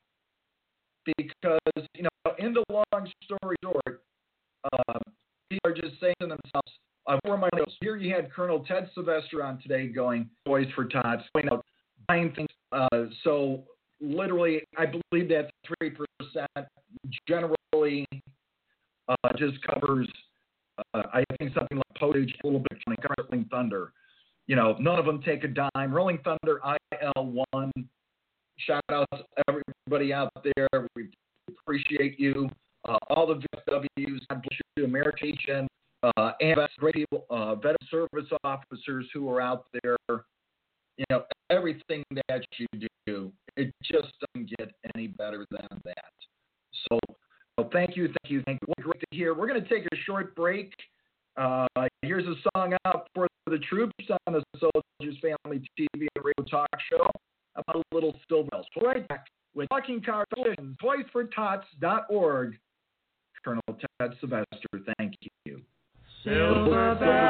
Because, you know, in the long story short, uh, people are just saying to themselves, uh, for my notes, here you had Colonel Ted Sylvester on today going, Toys for Tots, going out, buying things. Uh, so literally, I believe that three percent generally uh, just covers, uh, I think, something like postage, a little bit like Rolling Thunder. You know, none of them take a dime. Rolling Thunder, I L one, shout out to everybody out there. We appreciate you. Uh, all the V F Ws, God bless you, American Legion, uh, and great people, uh, veteran service officers who are out there. You know, everything that you do, it just doesn't get any better than that. So, so thank you, thank you, thank you. Great to hear. We're going to take a short break. Uh, here's a song out for the troops on the Soldiers Family T V and Radio Talk Show about a little silver bells. We'll be right back with Talking Car Solutions, toys for tots dot org. Colonel Ted Sylvester, thank you. Silver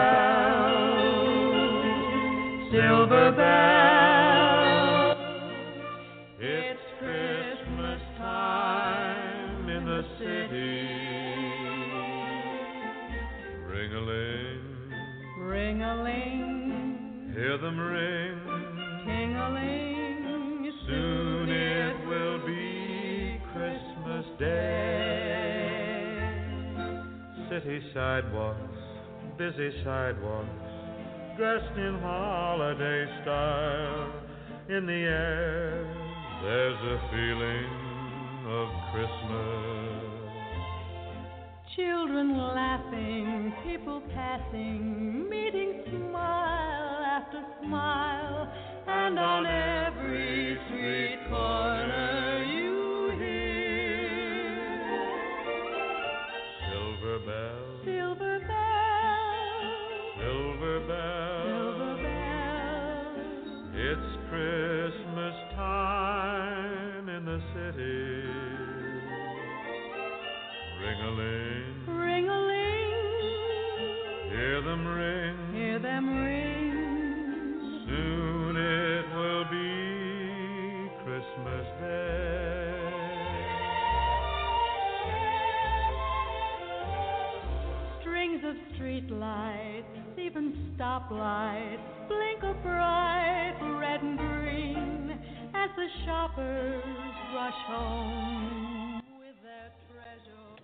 bells, silver bells, it's Christmas time in the city. Ring-a-ling, ring-a-ling, hear them ring, ting-a-ling, soon it will be Christmas Day. City sidewalks, busy sidewalks, dressed in holiday style. In the air, there's a feeling of Christmas. Children laughing, people passing, meeting smile after smile, and on every street corner you hear silver bells, silver bells, silver bells, silver bells. It's Christmas time in the city. Ring-a-ling, ring-a-ling, hear them ring, hear them ring. Soon it will be blink of bright red and green as the shoppers rush home with their treasure.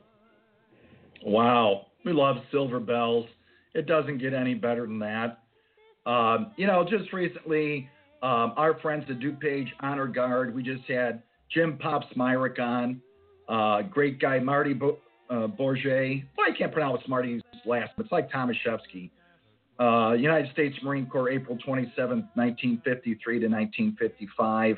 Wow, we love Silver Bells. It doesn't get any better than that. Um, you know, just recently, um, our friends at DuPage Honor Guard, we just had Jim Pops Myrick on, uh, great guy Marty Bo- uh, Bourget. Well, I can't pronounce Marty's last, but it's like Tomaszewski. Uh, United States Marine Corps, April twenty-seventh, nineteen fifty-three to nineteen fifty-five.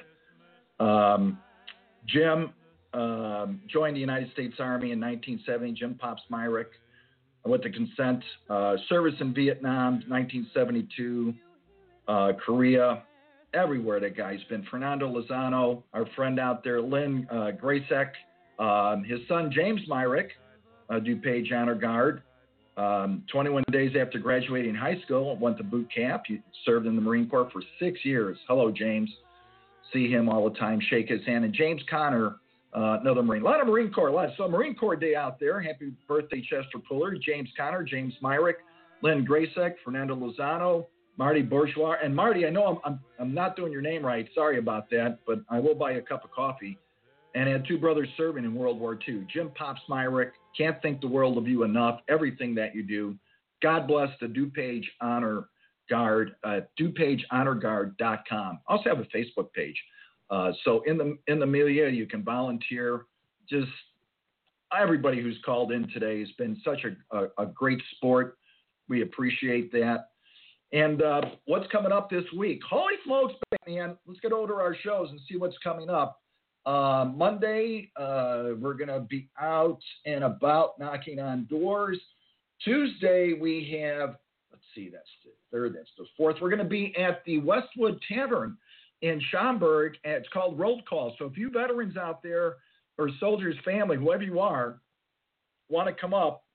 Um, Jim um, joined the United States Army in nineteen seventy. Jim Pops Myrick, with the consent. Uh, service in Vietnam, nineteen seventy-two. Uh, Korea, everywhere that guy's been. Fernando Lozano, our friend out there. Lynn uh, Gracek, um, his son James Myrick, uh, DuPage Honor Guard. Um, twenty-one days after graduating high school, went to boot camp. He served in the Marine Corps for six years. Hello, James. See him all the time, shake his hand. And James Connor, uh, another Marine. A lot of Marine Corps, a lot. So Marine Corps Day out there. Happy birthday, Chester Puller, James Connor, James Myrick, Lynn Gracek, Fernando Lozano, Marty Bourgeois. And Marty, I know I'm, I'm I'm not doing your name right. Sorry about that, but I will buy you a cup of coffee. And I had two brothers serving in World War Two. Jim Pops Myrick, can't think the world of you enough. Everything that you do. God bless the DuPage Honor Guard, uh, DuPage Honor Guard dot com. I also have a Facebook page. Uh, so in the in the milieu, you can volunteer. Just everybody who's called in today has been such a, a, a great sport. We appreciate that. And uh, what's coming up this week? Holy smokes, man. Let's get over to our shows and see what's coming up. Uh, Monday, uh, we're going to be out and about knocking on doors. Tuesday, we have, let's see, that's the third, that's the fourth. We're going to be at the Westwood Tavern in Schaumburg. And it's called Roll Call. So if you veterans out there or soldiers' family, whoever you are, want to come up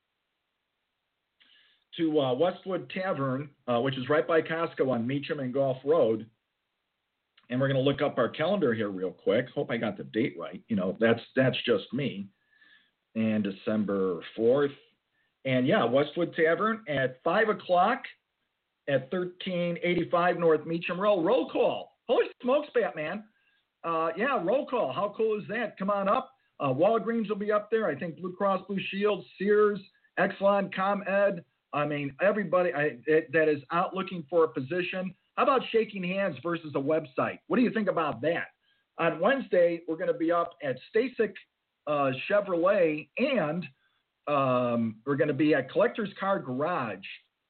to uh, Westwood Tavern, uh, which is right by Costco on Meacham and Gulf Road. And we're going to look up our calendar here real quick. Hope I got the date right. You know, that's that's just me. And December fourth. And, yeah, Westwood Tavern at five o'clock at thirteen eighty-five North Meacham Road. Roll call. Holy smokes, Batman. Uh, yeah, roll call. How cool is that? Come on up. Uh, Walgreens will be up there. I think Blue Cross Blue Shield, Sears, Exelon, ComEd. I mean, everybody I, it, that is out looking for a position. How about shaking hands versus a website? What do you think about that? On Wednesday, we're going to be up at Stasek uh, Chevrolet, and um, we're going to be at Collector's Car Garage,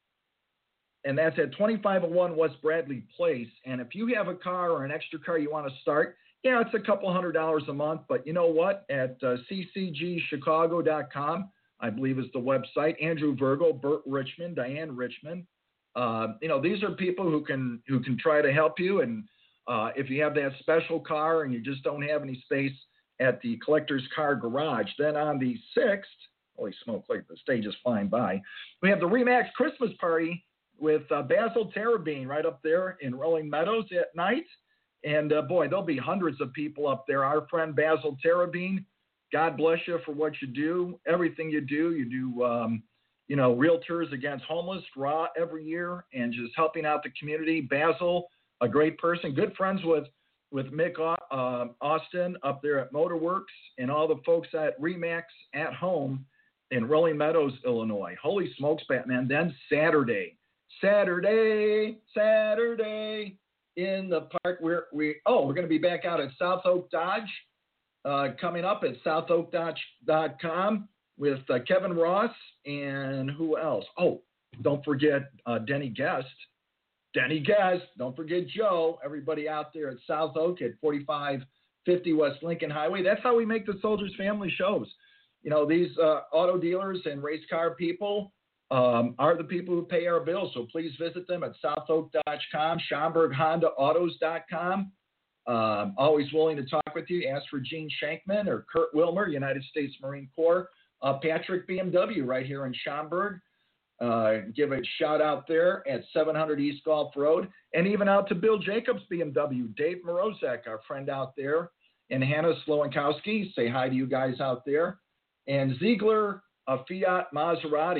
and that's at twenty-five oh one West Bradley Place. And if you have a car or an extra car you want to start, yeah, it's a couple hundred dollars a month, but you know what? At uh, c c g chicago dot com, I believe is the website. Andrew Virgo, Bert Richmond, Diane Richmond. Uh, you know, these are people who can who can try to help you. And uh, if you have that special car and you just don't have any space at the Collector's Car Garage, then on the sixth, holy smoke, like the stage is flying by, we have the Remax Christmas Party with uh, Basil Terrabine right up there in Rolling Meadows at night. And, uh, boy, there'll be hundreds of people up there. Our friend Basil Terrabine, God bless you for what you do, everything you do. You do, um, you know, Realtors Against Homeless, R A W every year, and just helping out the community. Basil, a great person, good friends with, with Mick uh, Austin up there at Motorworks and all the folks at Remax at home in Rolling Meadows, Illinois. Holy smokes, Batman. Then Saturday, Saturday, Saturday in the park. We're, we, oh, we're going to be back out at South Oak Dodge uh, coming up at south oak dodge dot com with uh, Kevin Ross and who else? Oh, don't forget uh, Denny Guest. Denny Guest. Don't forget Joe. Everybody out there at South Oak at forty-five fifty West Lincoln Highway. That's how we make the Soldiers Family shows. You know, these uh, auto dealers and race car people um, are the people who pay our bills. So please visit them at south oak dot com, Schaumburg Honda Autos dot com. Um, always willing to talk with you. Ask for Gene Shankman or Kurt Wilmer, United States Marine Corps. Uh, Patrick B M W right here in Schaumburg. Uh, give a shout out there at seven hundred East Gulf Road. And even out to Bill Jacobs B M W. Dave Morozek, our friend out there. And Hannah Slowankowski. Say hi to you guys out there. And Ziegler uh, Fiat Maserati.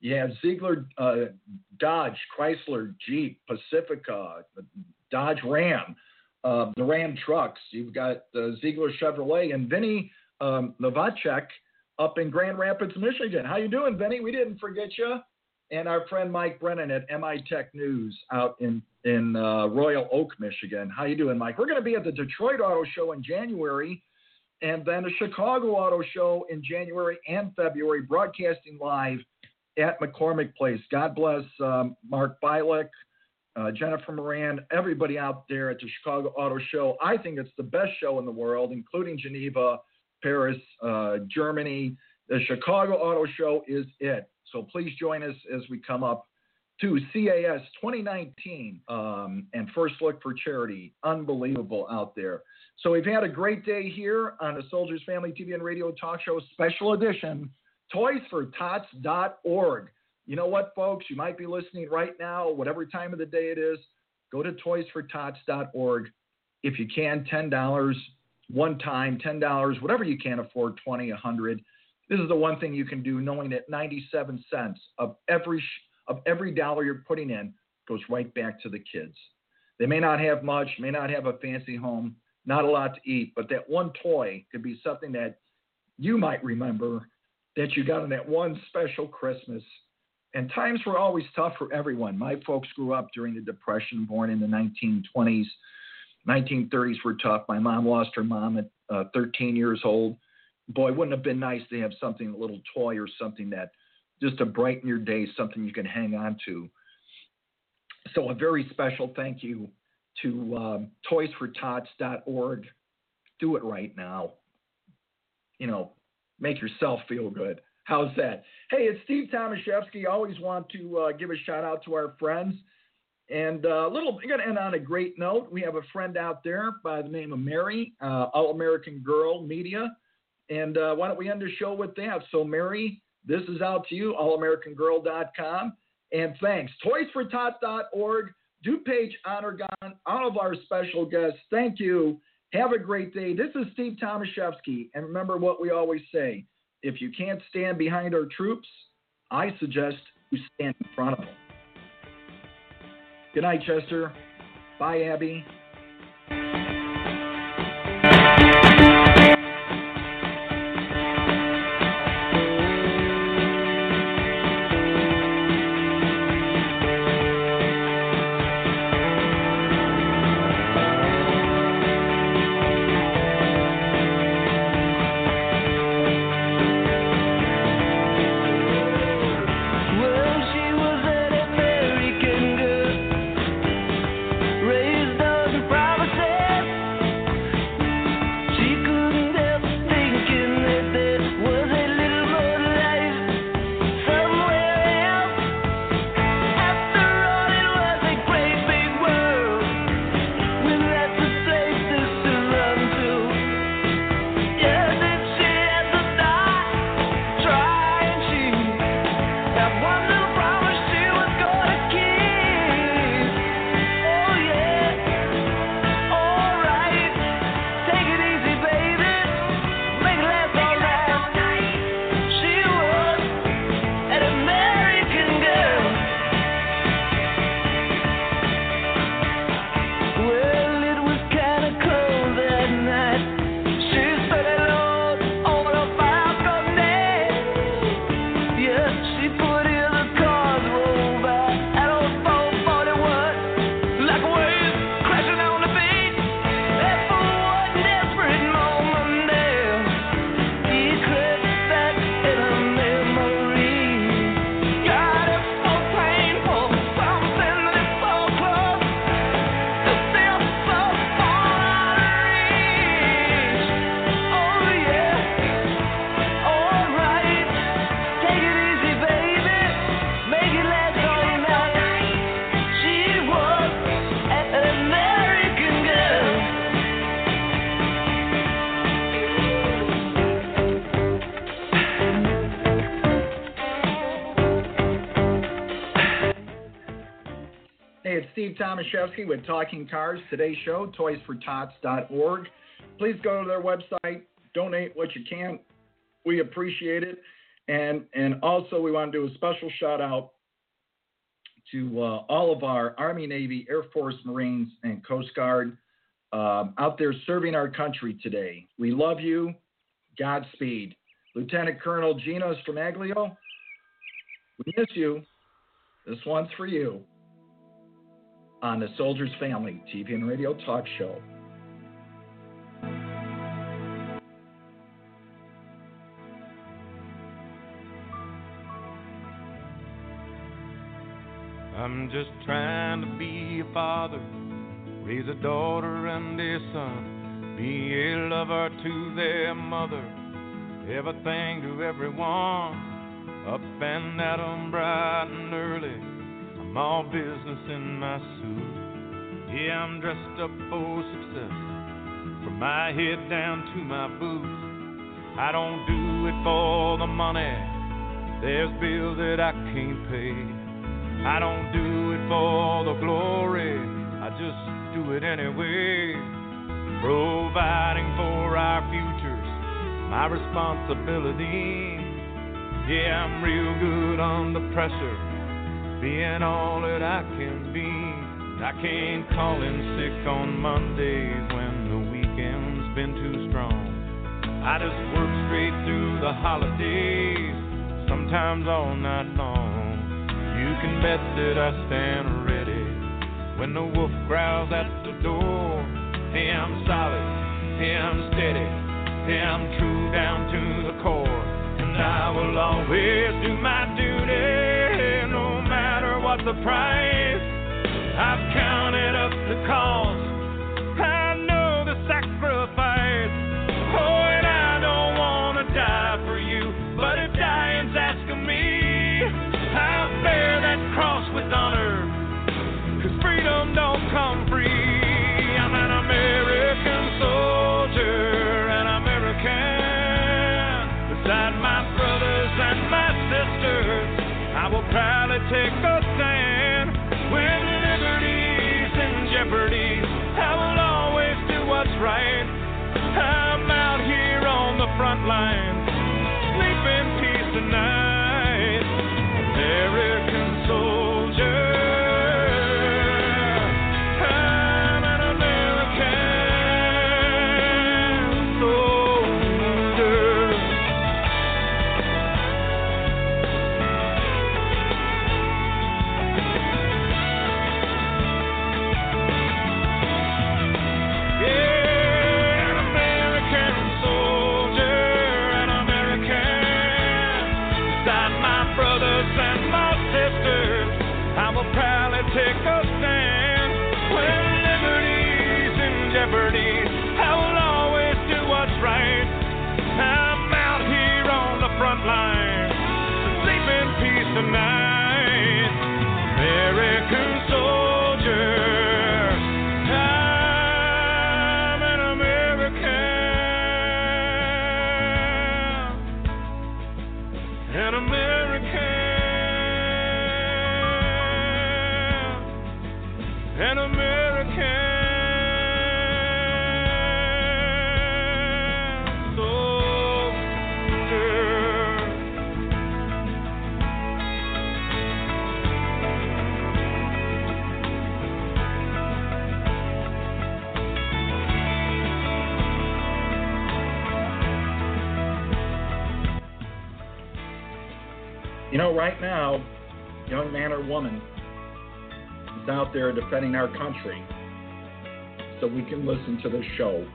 You have Ziegler, uh, Dodge, Chrysler, Jeep, Pacifica, Dodge Ram, uh, the Ram trucks. You've got uh, Ziegler Chevrolet and Vinny um, Novacek up in Grand Rapids, Michigan. How you doing, Vinny? We didn't forget you. And our friend Mike Brennan at M I Tech News out in, in uh, Royal Oak, Michigan. How you doing, Mike? We're going to be at the Detroit Auto Show in January and then the Chicago Auto Show in January and February, broadcasting live at McCormick Place. God bless um, Mark Bialik, uh, Jennifer Moran, everybody out there at the Chicago Auto Show. I think it's the best show in the world, including Geneva, Paris, uh, Germany. The Chicago Auto Show is it. So please join us as we come up to C A S twenty nineteen um, and First Look for Charity. Unbelievable out there. So we've had a great day here on the Soldiers Family T V and Radio Talk Show Special Edition, toys for tots dot org. You know what, folks? You might be listening right now, whatever time of the day it is. Go to toys for tots dot org. If you can, ten dollars one time, ten dollars, whatever you can afford, twenty dollars, one hundred dollars. This is the one thing you can do, knowing that ninety-seven cents of every sh- of every dollar you're putting in goes right back to the kids. They may not have much, may not have a fancy home, not a lot to eat, but that one toy could be something that you might remember that you got on that one special Christmas. And times were always tough for everyone. My folks grew up during the Depression, born in the nineteen twenties. nineteen thirties were tough. My mom lost her mom at uh, thirteen years old. Boy, wouldn't have been nice to have something, a little toy or something that just to brighten your day, something you can hang on to. So a very special thank you to um, toys for tots dot org. Do it right now. You know, make yourself feel good. How's that? Hey, it's Steve Tomaszewski. Always want to uh, give a shout out to our friends. And a uh, little, we're going to end on a great note. We have a friend out there by the name of Mary, uh, All American Girl Media. And uh, why don't we end the show with that? So, Mary, this is out to you, all american girl dot com. And thanks. toys for tots dot org, DuPage Honorgon, all of our special guests. Thank you. Have a great day. This is Steve Tomaszewski. And remember what we always say. If you can't stand behind our troops, I suggest you stand in front of them. Good night, Chester. Bye, Abby. Steve Tomaszewski with Talking Cars. Today's show, toys for tots dot org. Please go to their website, donate what you can. We appreciate it. And and also we want to do a special shout out to uh, all of our Army, Navy, Air Force, Marines, and Coast Guard um, out there serving our country today. We love you. Godspeed. Lieutenant Colonel Gina Stramaglio, we miss you. This one's for you on the Soldier's Family T V and Radio Talk Show. I'm just trying to be a father, raise a daughter and a son, be a lover to their mother, everything to everyone, up and at 'em bright and early, I'm all business in my suit. Yeah, I'm dressed up for success, from my head down to my boots. I don't do it for the money, there's bills that I can't pay. I don't do it for the glory, I just do it anyway. Providing for our futures, my responsibility. Yeah, I'm real good under pressure, being all that I can be. I can't call in sick on Mondays when the weekend's been too strong. I just work straight through the holidays, sometimes all night long. You can bet that I stand ready when the wolf growls at the door. Hey, I'm solid, hey, I'm steady, hey, I'm true down to the core. And I will always do my duty, no matter what the price. I've counted up the cost, I know the sacrifice. Oh, and I don't want to die for you, but if dying's asking me, I'll bear that cross with honor, 'cause freedom don't come free. I'm an American soldier, an American. Beside my brothers and my sisters, I will proudly take a stand. When liberty's in jeopardy, I will always do what's right. I'm out here on the front lines, sleep in peace tonight. American soldier, I'm an American soldier. Yeah, an American soldier, an American. Beside my brothers and my sisters, I will proudly take a stand. When liberty's in jeopardy, I will always do what's right. I'm out here on the front line, sleep in peace tonight. American soldier, I'm an American, an American. An American soldier. You know, right now, young man or woman is out there defending our country so we can listen to this show.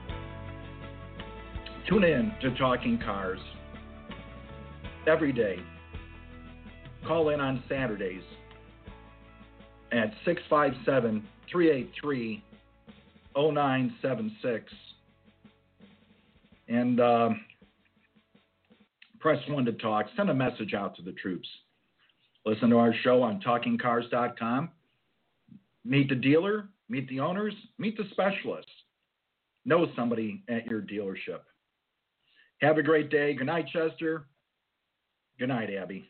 Tune in to Talking Cars every day. Call in on Saturdays at six five seven, three eight three, oh nine seven six. And uh, press one to talk. Send a message out to the troops. Listen to our show on talking cars dot com. Meet the dealer, meet the owners, meet the specialists. Know somebody at your dealership. Have a great day. Good night, Chester. Good night, Abby.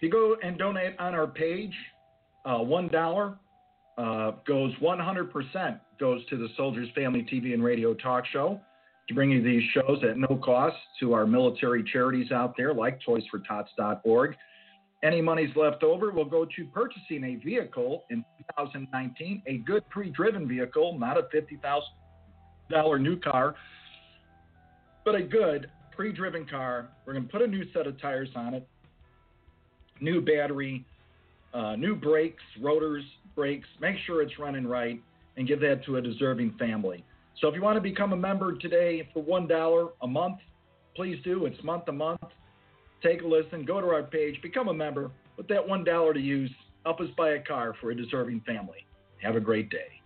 you go and donate on our page, uh, one dollar uh, goes one hundred percent goes to the Soldiers Family T V and Radio Talk Show to bring you these shows at no cost to our military charities out there like toys for tots dot org. Any monies left over will go to purchasing a vehicle in two thousand nineteen, a good pre-driven vehicle, not a fifty thousand dollars new car, but a good pre-driven car. We're going to put a new set of tires on it, new battery, uh, new brakes, rotors, brakes. Make sure it's running right and give that to a deserving family. So if you want to become a member today for one dollar a month, please do. It's month to month. Take a listen. Go to our page. Become a member. With that one dollar to use, help us buy a car for a deserving family. Have a great day.